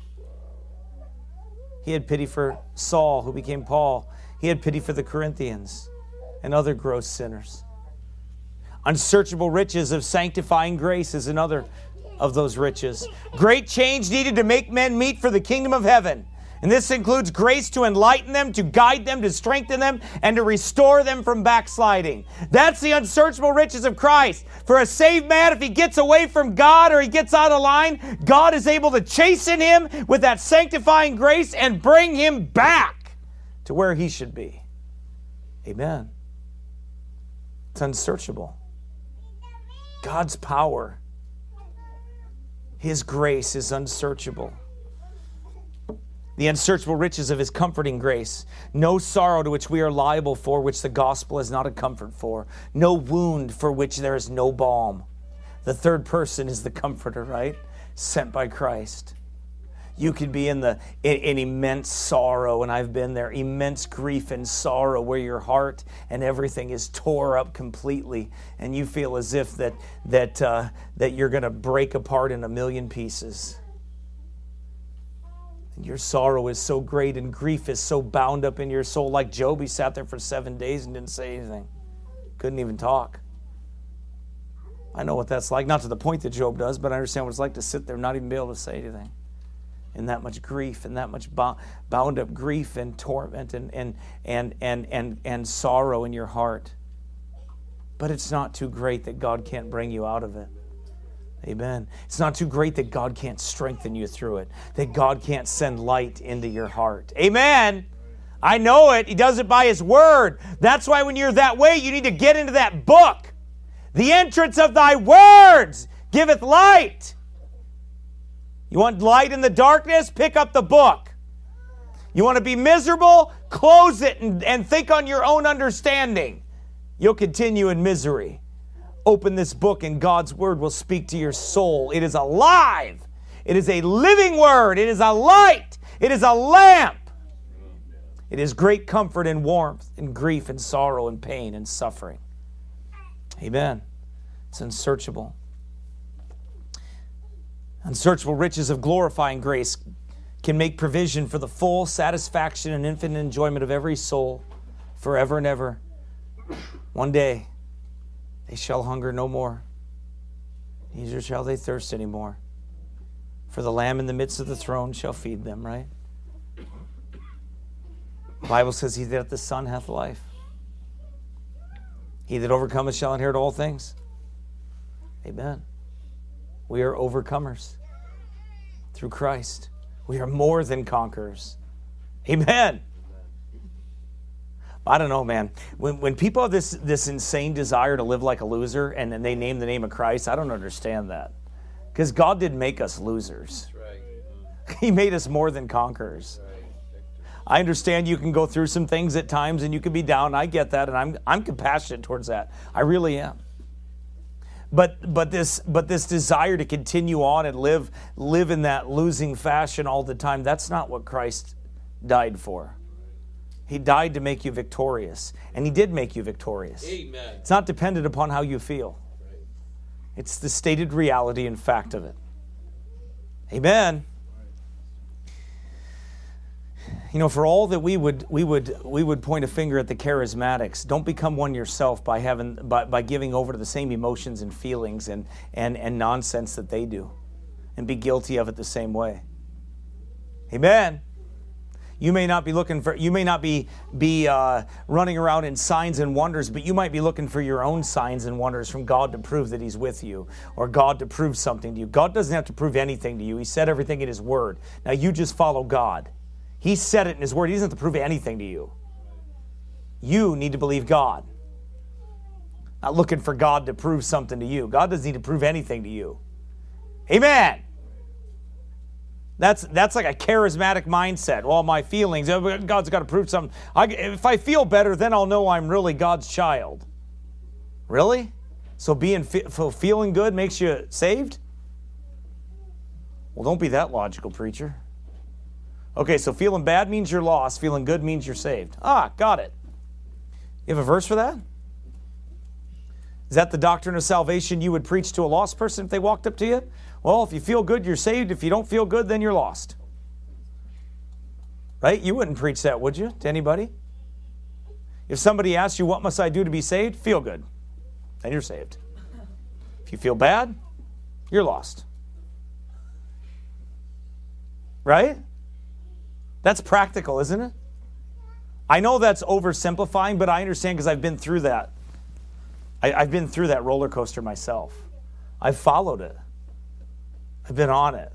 He had pity for Saul, who became Paul. He had pity for the Corinthians and other gross sinners. Unsearchable riches of sanctifying grace is another of those riches. Great change needed to make men meet for the kingdom of heaven. And this includes grace to enlighten them, to guide them, to strengthen them, and to restore them from backsliding. That's the unsearchable riches of Christ. For a saved man, if he gets away from God or he gets out of line, God is able to chasten him with that sanctifying grace and bring him back to where he should be. Amen. It's unsearchable. God's power, His grace is unsearchable. The unsearchable riches of His comforting grace. No sorrow to which we are liable for, which the gospel is not a comfort for. No wound for which there is no balm. The third person is the comforter, right? Sent by Christ. You could be in the in, in immense sorrow, and I've been there, immense grief and sorrow where your heart and everything is tore up completely, and you feel as if that that uh, that you're going to break apart in a million pieces. And your sorrow is so great and grief is so bound up in your soul. Like Job, he sat there for seven days and didn't say anything. Couldn't even talk. I know what that's like. Not to the point that Job does, but I understand what it's like to sit there and not even be able to say anything. And that much grief and that much bound up grief and torment and, and, and, and, and, and sorrow in your heart. But it's not too great that God can't bring you out of it. Amen. It's not too great that God can't strengthen you through it, that God can't send light into your heart. Amen. I know it. He does it by His Word. That's why when you're that way, you need to get into that book. The entrance of Thy words giveth light. You want light in the darkness? Pick up the book. You want to be miserable? Close it and, and think on your own understanding. You'll continue in misery. Open this book and God's Word will speak to your soul. It is alive. It is a living Word. It is a light. It is a lamp. It is great comfort and warmth in grief and sorrow and pain and suffering. Amen. It's unsearchable. Unsearchable riches of glorifying grace can make provision for the full satisfaction and infinite enjoyment of every soul forever and ever. One day, they shall hunger no more, neither shall they thirst any more. For the Lamb in the midst of the throne shall feed them, right? The Bible says, he that hath the Son hath life. He that overcometh shall inherit all things. Amen. We are overcomers through Christ. We are more than conquerors. Amen. I don't know, man. When when people have this, this insane desire to live like a loser and then they name the name of Christ, I don't understand that. Because God didn't make us losers. Right. He made us more than conquerors. Right. I understand you can go through some things at times and you can be down. I get that, and I'm I'm compassionate towards that. I really am. But but this but this desire to continue on and live live in that losing fashion all the time, that's not what Christ died for. He died to make you victorious, and he did make you victorious. Amen. It's not dependent upon how you feel. Right. It's the stated reality and fact of it. Amen. You know, for all that we would we would we would point a finger at the charismatics, don't become one yourself by having by, by giving over to the same emotions and feelings and, and, and nonsense that they do, and be guilty of it the same way. Amen. You may not be looking for you may not be be uh, running around in signs and wonders, but you might be looking for your own signs and wonders from God to prove that he's with you, or God to prove something to you. God doesn't have to prove anything to you. He said everything in his word. Now you just follow God. He said it in his word. He doesn't have to prove anything to you. You need to believe God. Not looking for God to prove something to you. God doesn't need to prove anything to you. Amen. That's that's like a charismatic mindset. Well, my feelings, God's got to prove something. I, if I feel better, then I'll know I'm really God's child. Really? So being so feeling good makes you saved? Well, don't be that logical, preacher. Okay, so feeling bad means you're lost. Feeling good means you're saved. Ah, got it. You have a verse for that? Is that the doctrine of salvation you would preach to a lost person if they walked up to you? Well, if you feel good, you're saved. If you don't feel good, then you're lost. Right? You wouldn't preach that, would you, to anybody? If somebody asks you, what must I do to be saved? Feel good. Then you're saved. If you feel bad, you're lost. Right? That's practical, isn't it? I know that's oversimplifying, but I understand because I've been through that. I, I've been through that roller coaster myself. I've followed it. I've been on it.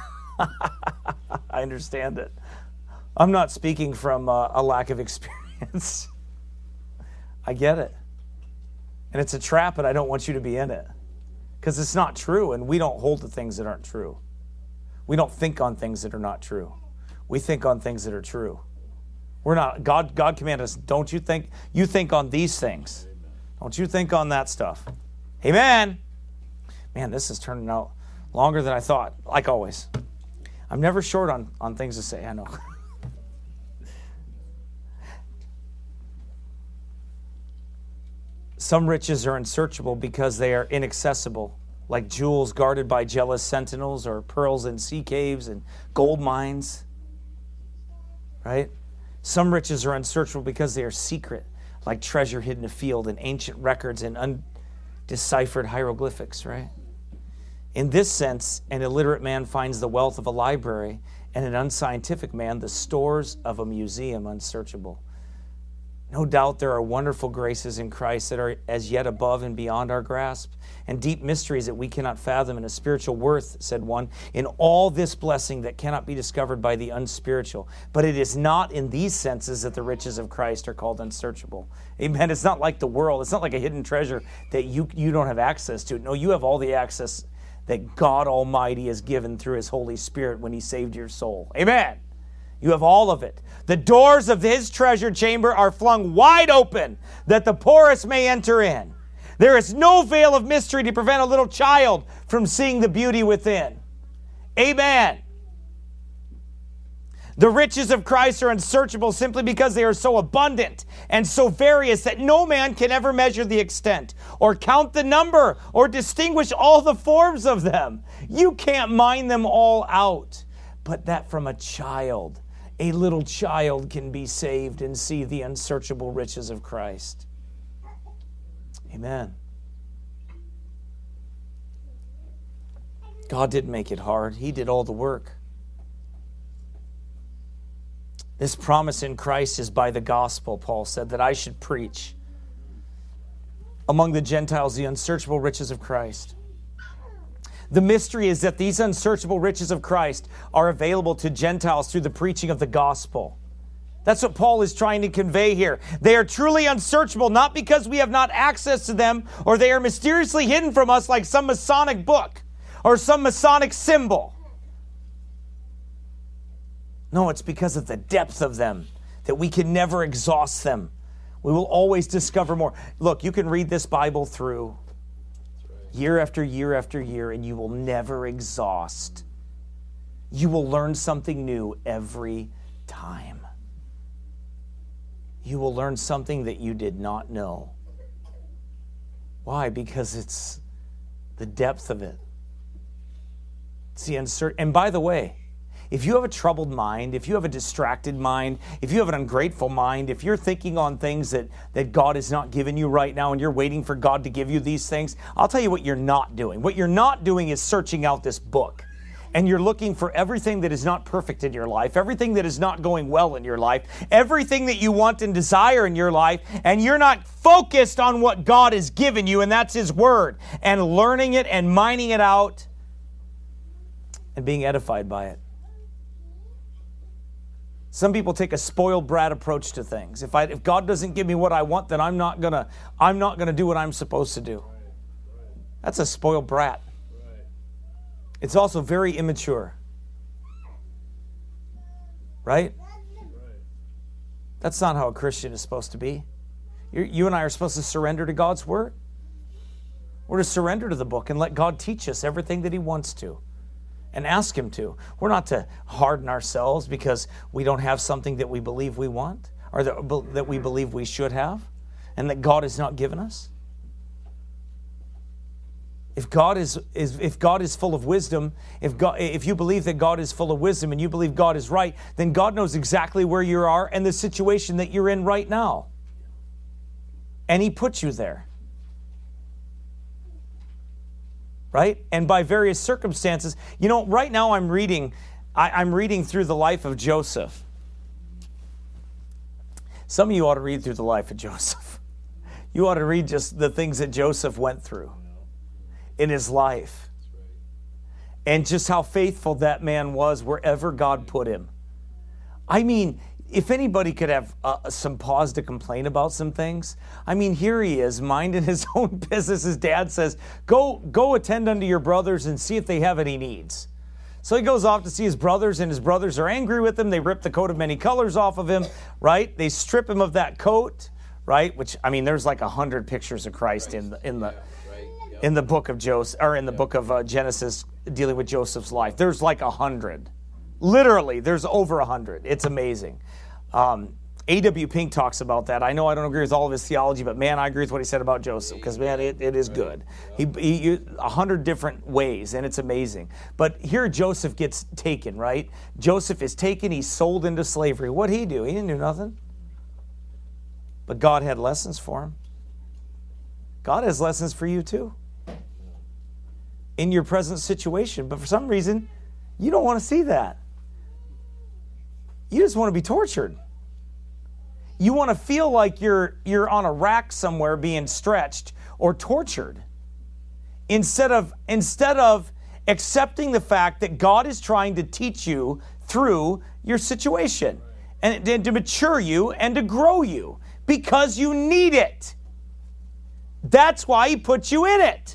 I understand it. I'm not speaking from uh, a lack of experience. I get it. And it's a trap, and I don't want you to be in it. Because it's not true, and we don't hold to things that aren't true. We don't think on things that are not true. We think on things that are true. We're not, God, God commanded us, don't you think, you think on these things. Don't you think on that stuff. Amen. Man, this is turning out longer than I thought, like always. I'm never short on, on things to say, I know. Some riches are unsearchable because they are inaccessible, like jewels guarded by jealous sentinels, or pearls in sea caves and gold mines. Right? Some riches are unsearchable because they are secret, like treasure hidden in a field and ancient records and undeciphered hieroglyphics, right? In this sense, an illiterate man finds the wealth of a library, and an unscientific man the stores of a museum unsearchable. No doubt there are wonderful graces in Christ that are as yet above and beyond our grasp, and deep mysteries that we cannot fathom, and a spiritual worth, said one, in all this blessing that cannot be discovered by the unspiritual. But it is not in these senses that the riches of Christ are called unsearchable. Amen. It's not like the world. It's not like a hidden treasure that you, you don't have access to. No, you have all the access that God Almighty has given through his Holy Spirit when he saved your soul. Amen. You have all of it. The doors of his treasure chamber are flung wide open that the poorest may enter in. There is no veil of mystery to prevent a little child from seeing the beauty within. Amen. The riches of Christ are unsearchable simply because they are so abundant and so various that no man can ever measure the extent or count the number or distinguish all the forms of them. You can't mine them all out. But that from a child, a little child can be saved and see the unsearchable riches of Christ. Amen. God didn't make it hard. He did all the work. This promise in Christ is by the gospel, Paul said, that I should preach among the Gentiles the unsearchable riches of Christ. The mystery is that these unsearchable riches of Christ are available to Gentiles through the preaching of the gospel. That's what Paul is trying to convey here. They are truly unsearchable, not because we have not access to them or they are mysteriously hidden from us like some Masonic book. or some Masonic symbol. No, it's because of the depth of them that we can never exhaust them. We will always discover more. Look, you can read this Bible through year after year after year, and you will never exhaust. You will learn something new every time. You will learn something that you did not know. Why? Because it's the depth of it. It's the uncertain. And by the way, if you have a troubled mind, if you have a distracted mind, if you have an ungrateful mind, if you're thinking on things that, that God has not given you right now and you're waiting for God to give you these things, I'll tell you what you're not doing. What you're not doing is searching out this book. And you're looking for everything that is not perfect in your life, everything that is not going well in your life, everything that you want and desire in your life, and you're not focused on what God has given you, and that's His Word, and learning it and mining it out and being edified by it. Some people take a spoiled brat approach to things. If I, if God doesn't give me what I want, then I'm not gonna, I'm not gonna do what I'm supposed to do. That's a spoiled brat. It's also very immature. Right? That's not how a Christian is supposed to be. You're, you and I are supposed to surrender to God's Word. We're to surrender to the book and let God teach us everything that He wants to. And ask Him to. We're not to harden ourselves because we don't have something that we believe we want or that, that we believe we should have and that God has not given us. If God is, is if God is full of wisdom, if God, if you believe that God is full of wisdom and you believe God is right, then God knows exactly where you are and the situation that you're in right now. And He put you there. Right? And by various circumstances. You know, right now I'm reading, I, I'm reading through the life of Joseph. Some of you ought to read through the life of Joseph. You ought to read just the things that Joseph went through in his life. And just how faithful that man was wherever God put him. I mean, if anybody could have uh, some pause to complain about some things, I mean, here he is, minding his own business. His dad says, go, go attend unto your brothers and see if they have any needs. So he goes off to see his brothers, and his brothers are angry with him. They rip the coat of many colors off of him, right? They strip him of that coat, right? Which, I mean, there's like a hundred pictures of Christ in the in the in the book of Joseph, or in the book of uh, Genesis, dealing with Joseph's life. There's like a hundred. Literally, there's over a hundred. It's amazing. Um, A W Pink talks about that. I know I don't agree with all of his theology, but man, I agree with what he said about Joseph, because man, it, it is good. He, he a hundred different ways, and it's amazing. But here Joseph gets taken, right? Joseph is taken, he's sold into slavery. What'd he do? He didn't do nothing. But God had lessons for him. God has lessons for you too. In your present situation. But for some reason, you don't want to see that. You just want to be tortured. You want to feel like you're you're on a rack somewhere being stretched or tortured. Instead of instead of accepting the fact that God is trying to teach you through your situation and, and to mature you and to grow you because you need it. That's why He puts you in it.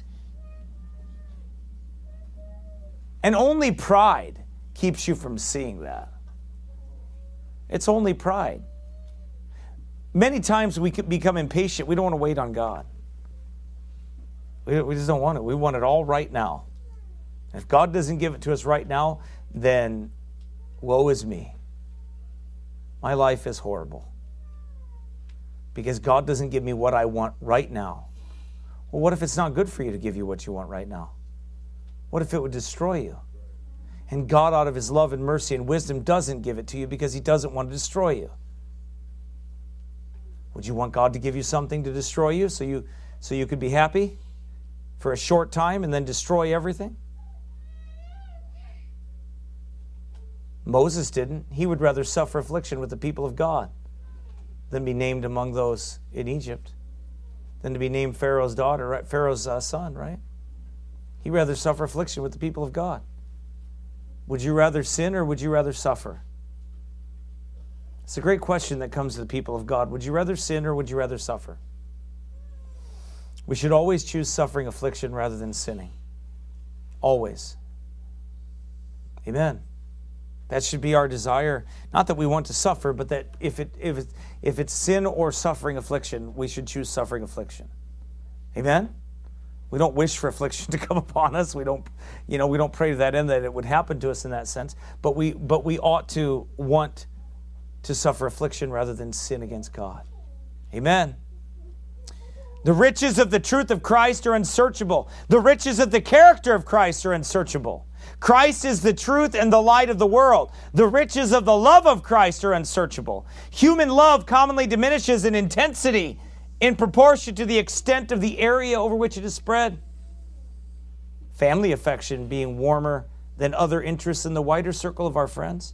And only pride keeps you from seeing that. It's only pride. Many times we can become impatient. We don't want to wait on God. We, we just don't want it. We want it all right now. If God doesn't give it to us right now, then woe is me. My life is horrible. Because God doesn't give me what I want right now. Well, what if it's not good for you to give you what you want right now? What if it would destroy you? And God, out of His love and mercy and wisdom, doesn't give it to you because He doesn't want to destroy you. Would you want God to give you something to destroy you so you so you could be happy for a short time and then destroy everything? Moses didn't. He would rather suffer affliction with the people of God than be named among those in Egypt, than to be named Pharaoh's daughter, right? Pharaoh's uh, son, right? He'd rather suffer affliction with the people of God. Would you rather sin or would you rather suffer? It's a great question that comes to the people of God. Would you rather sin or would you rather suffer? We should always choose suffering affliction rather than sinning. Always. Amen. That should be our desire. Not that we want to suffer, but that if it if it if it's sin or suffering affliction, we should choose suffering affliction. Amen? We don't wish for affliction to come upon us. We don't, you know, we don't pray to that end that it would happen to us in that sense. But we but we ought to want to suffer affliction rather than sin against God. Amen. The riches of the truth of Christ are unsearchable. The riches of the character of Christ are unsearchable. Christ is the truth and the light of the world. The riches of the love of Christ are unsearchable. Human love commonly diminishes in intensity in proportion to the extent of the area over which it is spread. Family affection being warmer than other interests in the wider circle of our friends.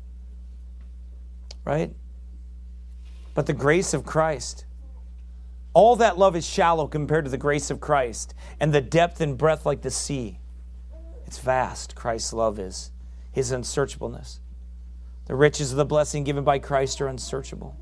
Right? But the grace of Christ, all that love is shallow compared to the grace of Christ, and the depth and breadth like the sea. It's vast, Christ's love is, his unsearchableness. The riches of the blessing given by Christ are unsearchable.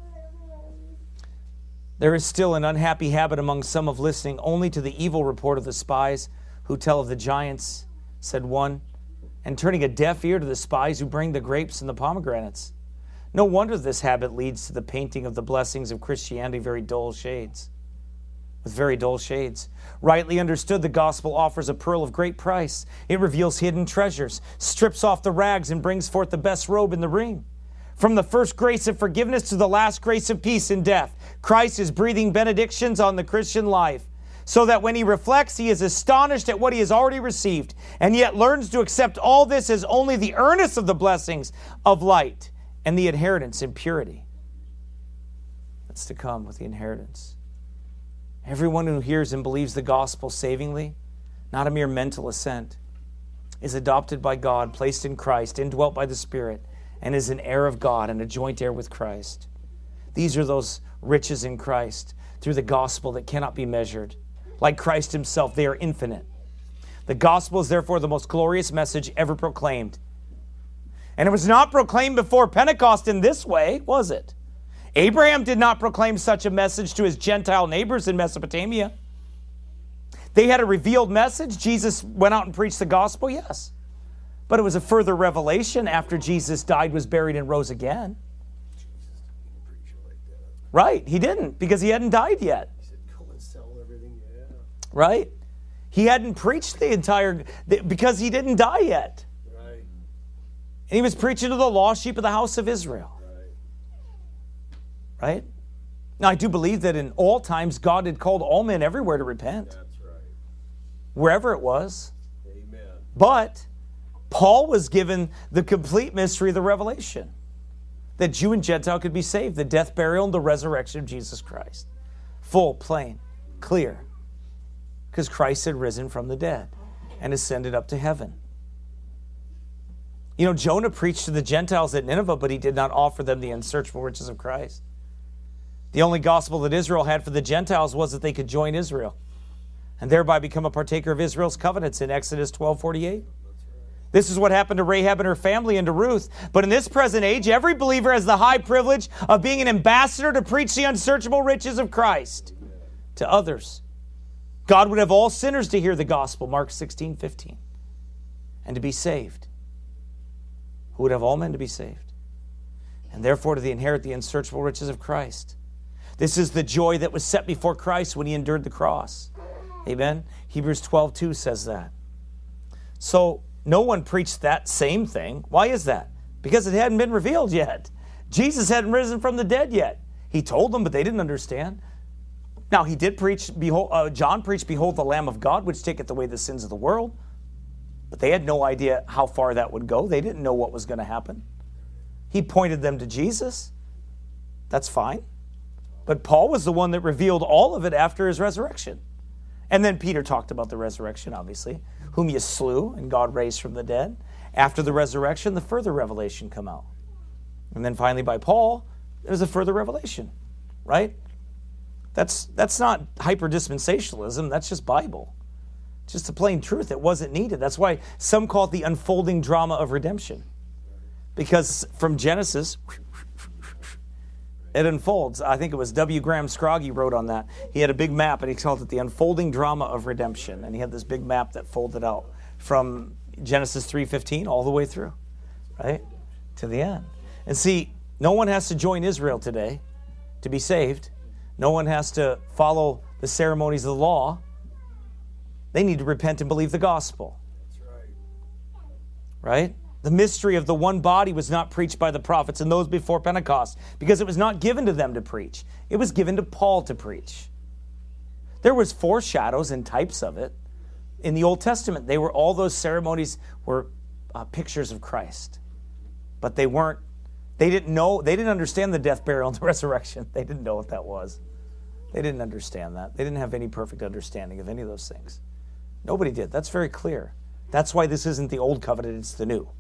There is still an unhappy habit among some of listening only to the evil report of the spies who tell of the giants, said one, and turning a deaf ear to the spies who bring the grapes and the pomegranates. No wonder this habit leads to the painting of the blessings of Christianity very dull shades. With very dull shades. Rightly understood, the gospel offers a pearl of great price. It reveals hidden treasures, strips off the rags, and brings forth the best robe in the ring. From the first grace of forgiveness to the last grace of peace in death, Christ is breathing benedictions on the Christian life, so that when he reflects, he is astonished at what he has already received, and yet learns to accept all this as only the earnest of the blessings of light and the inheritance in purity. That's to come with the inheritance. Everyone who hears and believes the gospel savingly, not a mere mental assent, is adopted by God, placed in Christ, indwelt by the Spirit, and is an heir of God and a joint heir with Christ. These are those riches in Christ through the gospel that cannot be measured. Like Christ himself, they are infinite. The gospel is therefore the most glorious message ever proclaimed. And it was not proclaimed before Pentecost in this way, was it? Abraham did not proclaim such a message to his Gentile neighbors in Mesopotamia. They had a revealed message. Jesus went out and preached the gospel, yes. But it was a further revelation after Jesus died, was buried, and rose again. Jesus didn't preach it like that. Right, he didn't, because he hadn't died yet. He said, go and sell everything you have. Right? He hadn't preached the entire, because he didn't die yet. Right. And he was preaching to the lost sheep of the house of Israel. Right? Now, I do believe that in all times, God had called all men everywhere to repent. That's right. Wherever it was. Amen. But Paul was given the complete mystery of the revelation. That Jew and Gentile could be saved. The death, burial, and the resurrection of Jesus Christ. Full, plain, clear. Because Christ had risen from the dead and ascended up to heaven. You know, Jonah preached to the Gentiles at Nineveh, but he did not offer them the unsearchable riches of Christ. The only gospel that Israel had for the Gentiles was that they could join Israel and thereby become a partaker of Israel's covenants in Exodus twelve forty-eight. This is what happened to Rahab and her family and to Ruth. But in this present age, every believer has the high privilege of being an ambassador to preach the unsearchable riches of Christ to others. God would have all sinners to hear the gospel, Mark sixteen fifteen, and to be saved. Who would have all men to be saved? And therefore to inherit the unsearchable riches of Christ. This is the joy that was set before Christ when he endured the cross. Amen? Hebrews twelve two says that. So no one preached that same thing. Why is that? Because it hadn't been revealed yet. Jesus hadn't risen from the dead yet. He told them, but they didn't understand. Now he did preach, behold, uh, John preached, behold the Lamb of God, which taketh away the sins of the world. But they had no idea how far that would go. They didn't know what was going to happen. He pointed them to Jesus. That's fine. But Paul was the one that revealed all of it after his resurrection. And then Peter talked about the resurrection, obviously, whom you slew and God raised from the dead. After the resurrection, the further revelation come out. And then finally by Paul, there's a further revelation, right? That's, that's not hyper-dispensationalism. That's just Bible. It's just the plain truth. It wasn't needed. That's why some call it the unfolding drama of redemption. Because from Genesis, it unfolds. I think it was W. Graham Scroggie wrote on that. He had a big map, and he called it the unfolding drama of redemption. And he had this big map that folded out from Genesis three fifteen all the way through, right, to the end. And see, no one has to join Israel today to be saved. No one has to follow the ceremonies of the law. They need to repent and believe the gospel. That's right. Right? The mystery of the one body was not preached by the prophets and those before Pentecost because it was not given to them to preach. It was given to Paul to preach. There was foreshadows and types of it. In the Old Testament, they were all those ceremonies were uh, pictures of Christ. But they weren't, they didn't know, they didn't understand the death, burial, and the resurrection. They didn't know what that was. They didn't understand that. They didn't have any perfect understanding of any of those things. Nobody did. That's very clear. That's why this isn't the old covenant, it's the new.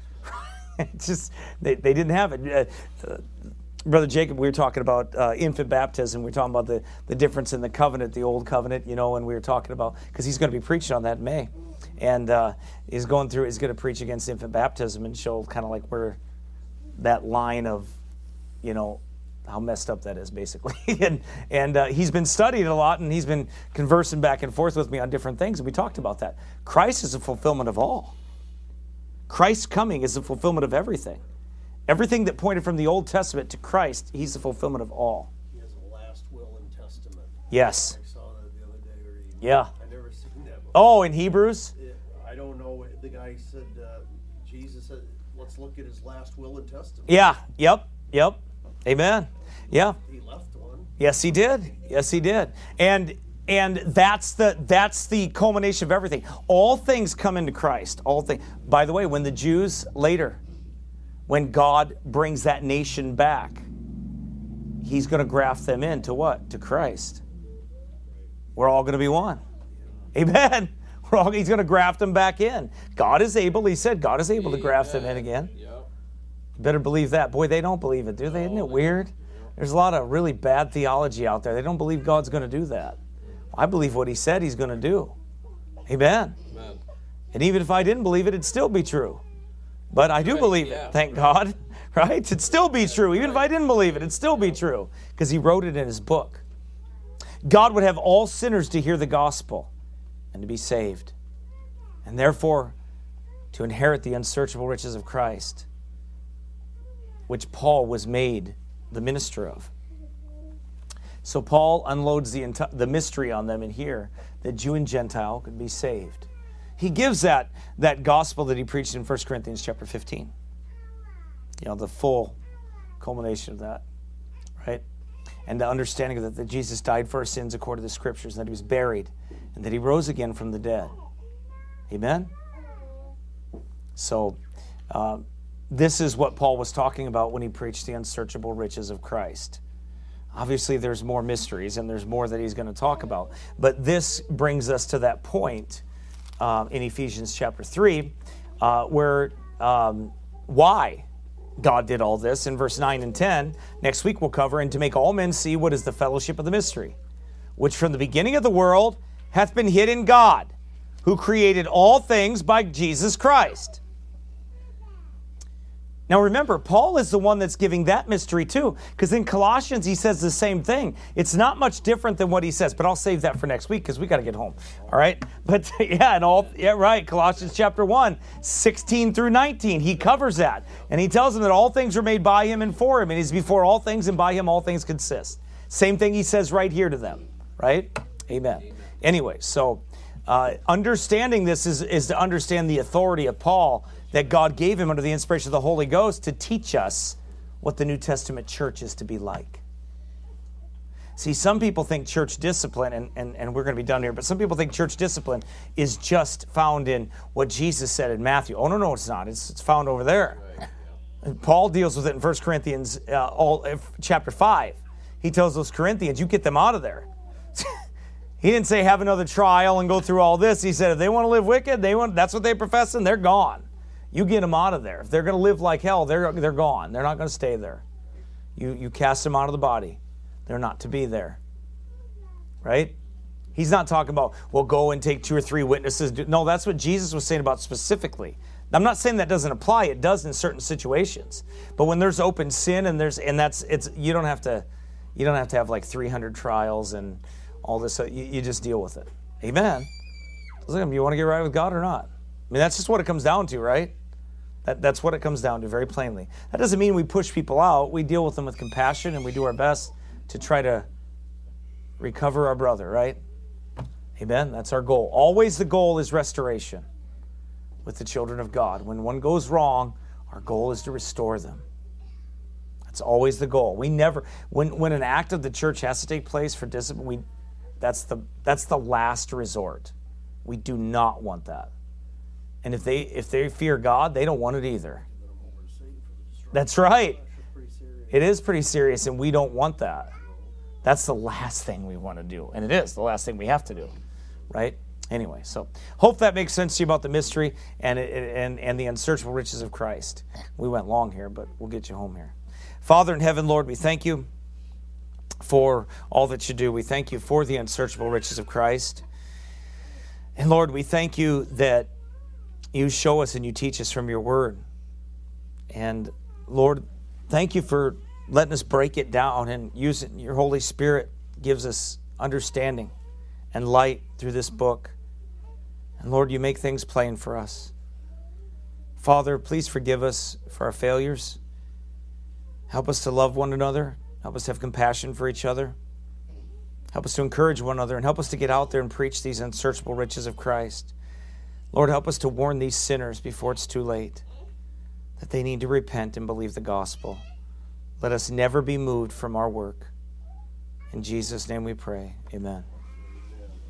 It's just, they, they didn't have it. Uh, uh, Brother Jacob, we were talking about uh, infant baptism. We were talking about the, the difference in the covenant, the old covenant, you know, and we were talking about, because he's going to be preaching on that in May. And uh, he's going through, he's going to preach against infant baptism and show kind of like where that line of, you know, how messed up that is, basically. and and uh, he's been studying a lot, and he's been conversing back and forth with me on different things, and we talked about that. Christ is a fulfillment of all. Christ's coming is the fulfillment of everything. Everything that pointed from the Old Testament to Christ, he's the fulfillment of all. He has a last will and testament. Yes. I saw that the other day. Or he, Yeah. I never seen that before. Oh, in Hebrews? It, I don't know. The guy said, uh, Jesus said, let's look at his last will and testament. Yeah. Yep. Yep. Amen. Yeah. He left one. Yes, he did. Yes, he did. And and that's the that's the culmination of everything. All things come into Christ. All things. By the way, when the Jews later, when God brings that nation back, he's going to graft them into what? To Christ. We're all going to be one. Amen. We're all, he's going to graft them back in. God is able, he said, God is able to graft them in again. Yep. Better believe that. Boy, they don't believe it, do they? Isn't it weird? There's a lot of really bad theology out there. They don't believe God's going to do that. I believe what he said he's going to do. Amen. Amen. And even if I didn't believe it, it'd still be true. But I do Right, believe yeah. it, thank God. Right? It'd still be true. Even if I didn't believe it, it'd still be true. Because he wrote it in his book. God would have all sinners to hear the gospel and to be saved. And therefore, to inherit the unsearchable riches of Christ, which Paul was made the minister of. So Paul unloads the, enti- the mystery on them in here, that Jew and Gentile could be saved. He gives that, that gospel that he preached in First Corinthians chapter fifteen. You know, the full culmination of that, right? And the understanding of that, that Jesus died for our sins according to the Scriptures, and that he was buried, and that he rose again from the dead. Amen? So, uh, this is what Paul was talking about when he preached the unsearchable riches of Christ. Obviously, there's more mysteries, and there's more that he's going to talk about. But this brings us to that point uh, in Ephesians chapter three, uh, where um, why God did all this in verse nine and ten. Next week we'll cover, and to make all men see what is the fellowship of the mystery, which from the beginning of the world hath been hid in God, who created all things by Jesus Christ. Now remember, Paul is the one that's giving that mystery too, because in Colossians he says the same thing. It's not much different than what he says, but I'll save that for next week because we got to get home. All right? But yeah, and all yeah, right, Colossians chapter one, sixteen through nineteen, he covers that. And he tells them that all things are made by him and for him, and he's before all things, and by him all things consist. Same thing he says right here to them, right? Amen. Amen. Anyway, so uh, understanding this is, is to understand the authority of Paul that God gave him under the inspiration of the Holy Ghost to teach us what the New Testament church is to be like. See, some people think church discipline, and, and, and we're going to be done here, but some people think church discipline is just found in what Jesus said in Matthew. Oh, no, no, it's not. It's, it's found over there. Right, yeah. And Paul deals with it in First Corinthians uh, all, uh, chapter five. He tells those Corinthians, you get them out of there. He didn't say have another trial and go through all this. He said if they want to live wicked, they want that's what they profess, and they're gone. You get them out of there. If they're going to live like hell, they're they're gone. They're not going to stay there. You you cast them out of the body. They're not to be there. Right? He's not talking about, well, go and take two or three witnesses. No, that's what Jesus was saying about specifically. I'm not saying that doesn't apply. It does in certain situations. But when there's open sin and there's and that's it's you don't have to you don't have to have like three hundred trials and all this. You, you just deal with it. Amen. Look, you want to get right with God or not? mean, that's just what it comes down to, right? That, that's what it comes down to, very plainly. That doesn't mean we push people out. We deal with them with compassion, and we do our best to try to recover our brother, right? Amen? That's our goal. Always the goal is restoration with the children of God. When one goes wrong, our goal is to restore them. That's always the goal. We never, when, when an act of the church has to take place for discipline, we, that's the, that's the last resort. We do not want that. And if they if they fear God, they don't want it either. That's right. It is pretty serious, and we don't want that. That's the last thing we want to do. And it is the last thing we have to do, right? Anyway, so hope that makes sense to you about the mystery and and and the unsearchable riches of Christ. We went long here, but we'll get you home here. Father in heaven, Lord, we thank you for all that you do. We thank you for the unsearchable riches of Christ. And Lord, we thank you that you show us and you teach us from your word. And Lord, thank you for letting us break it down and using your Holy Spirit gives us understanding and light through this book. And Lord, you make things plain for us. Father, please forgive us for our failures. Help us to love one another. Help us to have compassion for each other. Help us to encourage one another and help us to get out there and preach these unsearchable riches of Christ. Lord, help us to warn these sinners before it's too late, that they need to repent and believe the gospel. Let us never be moved from our work. In Jesus' name we pray. Amen.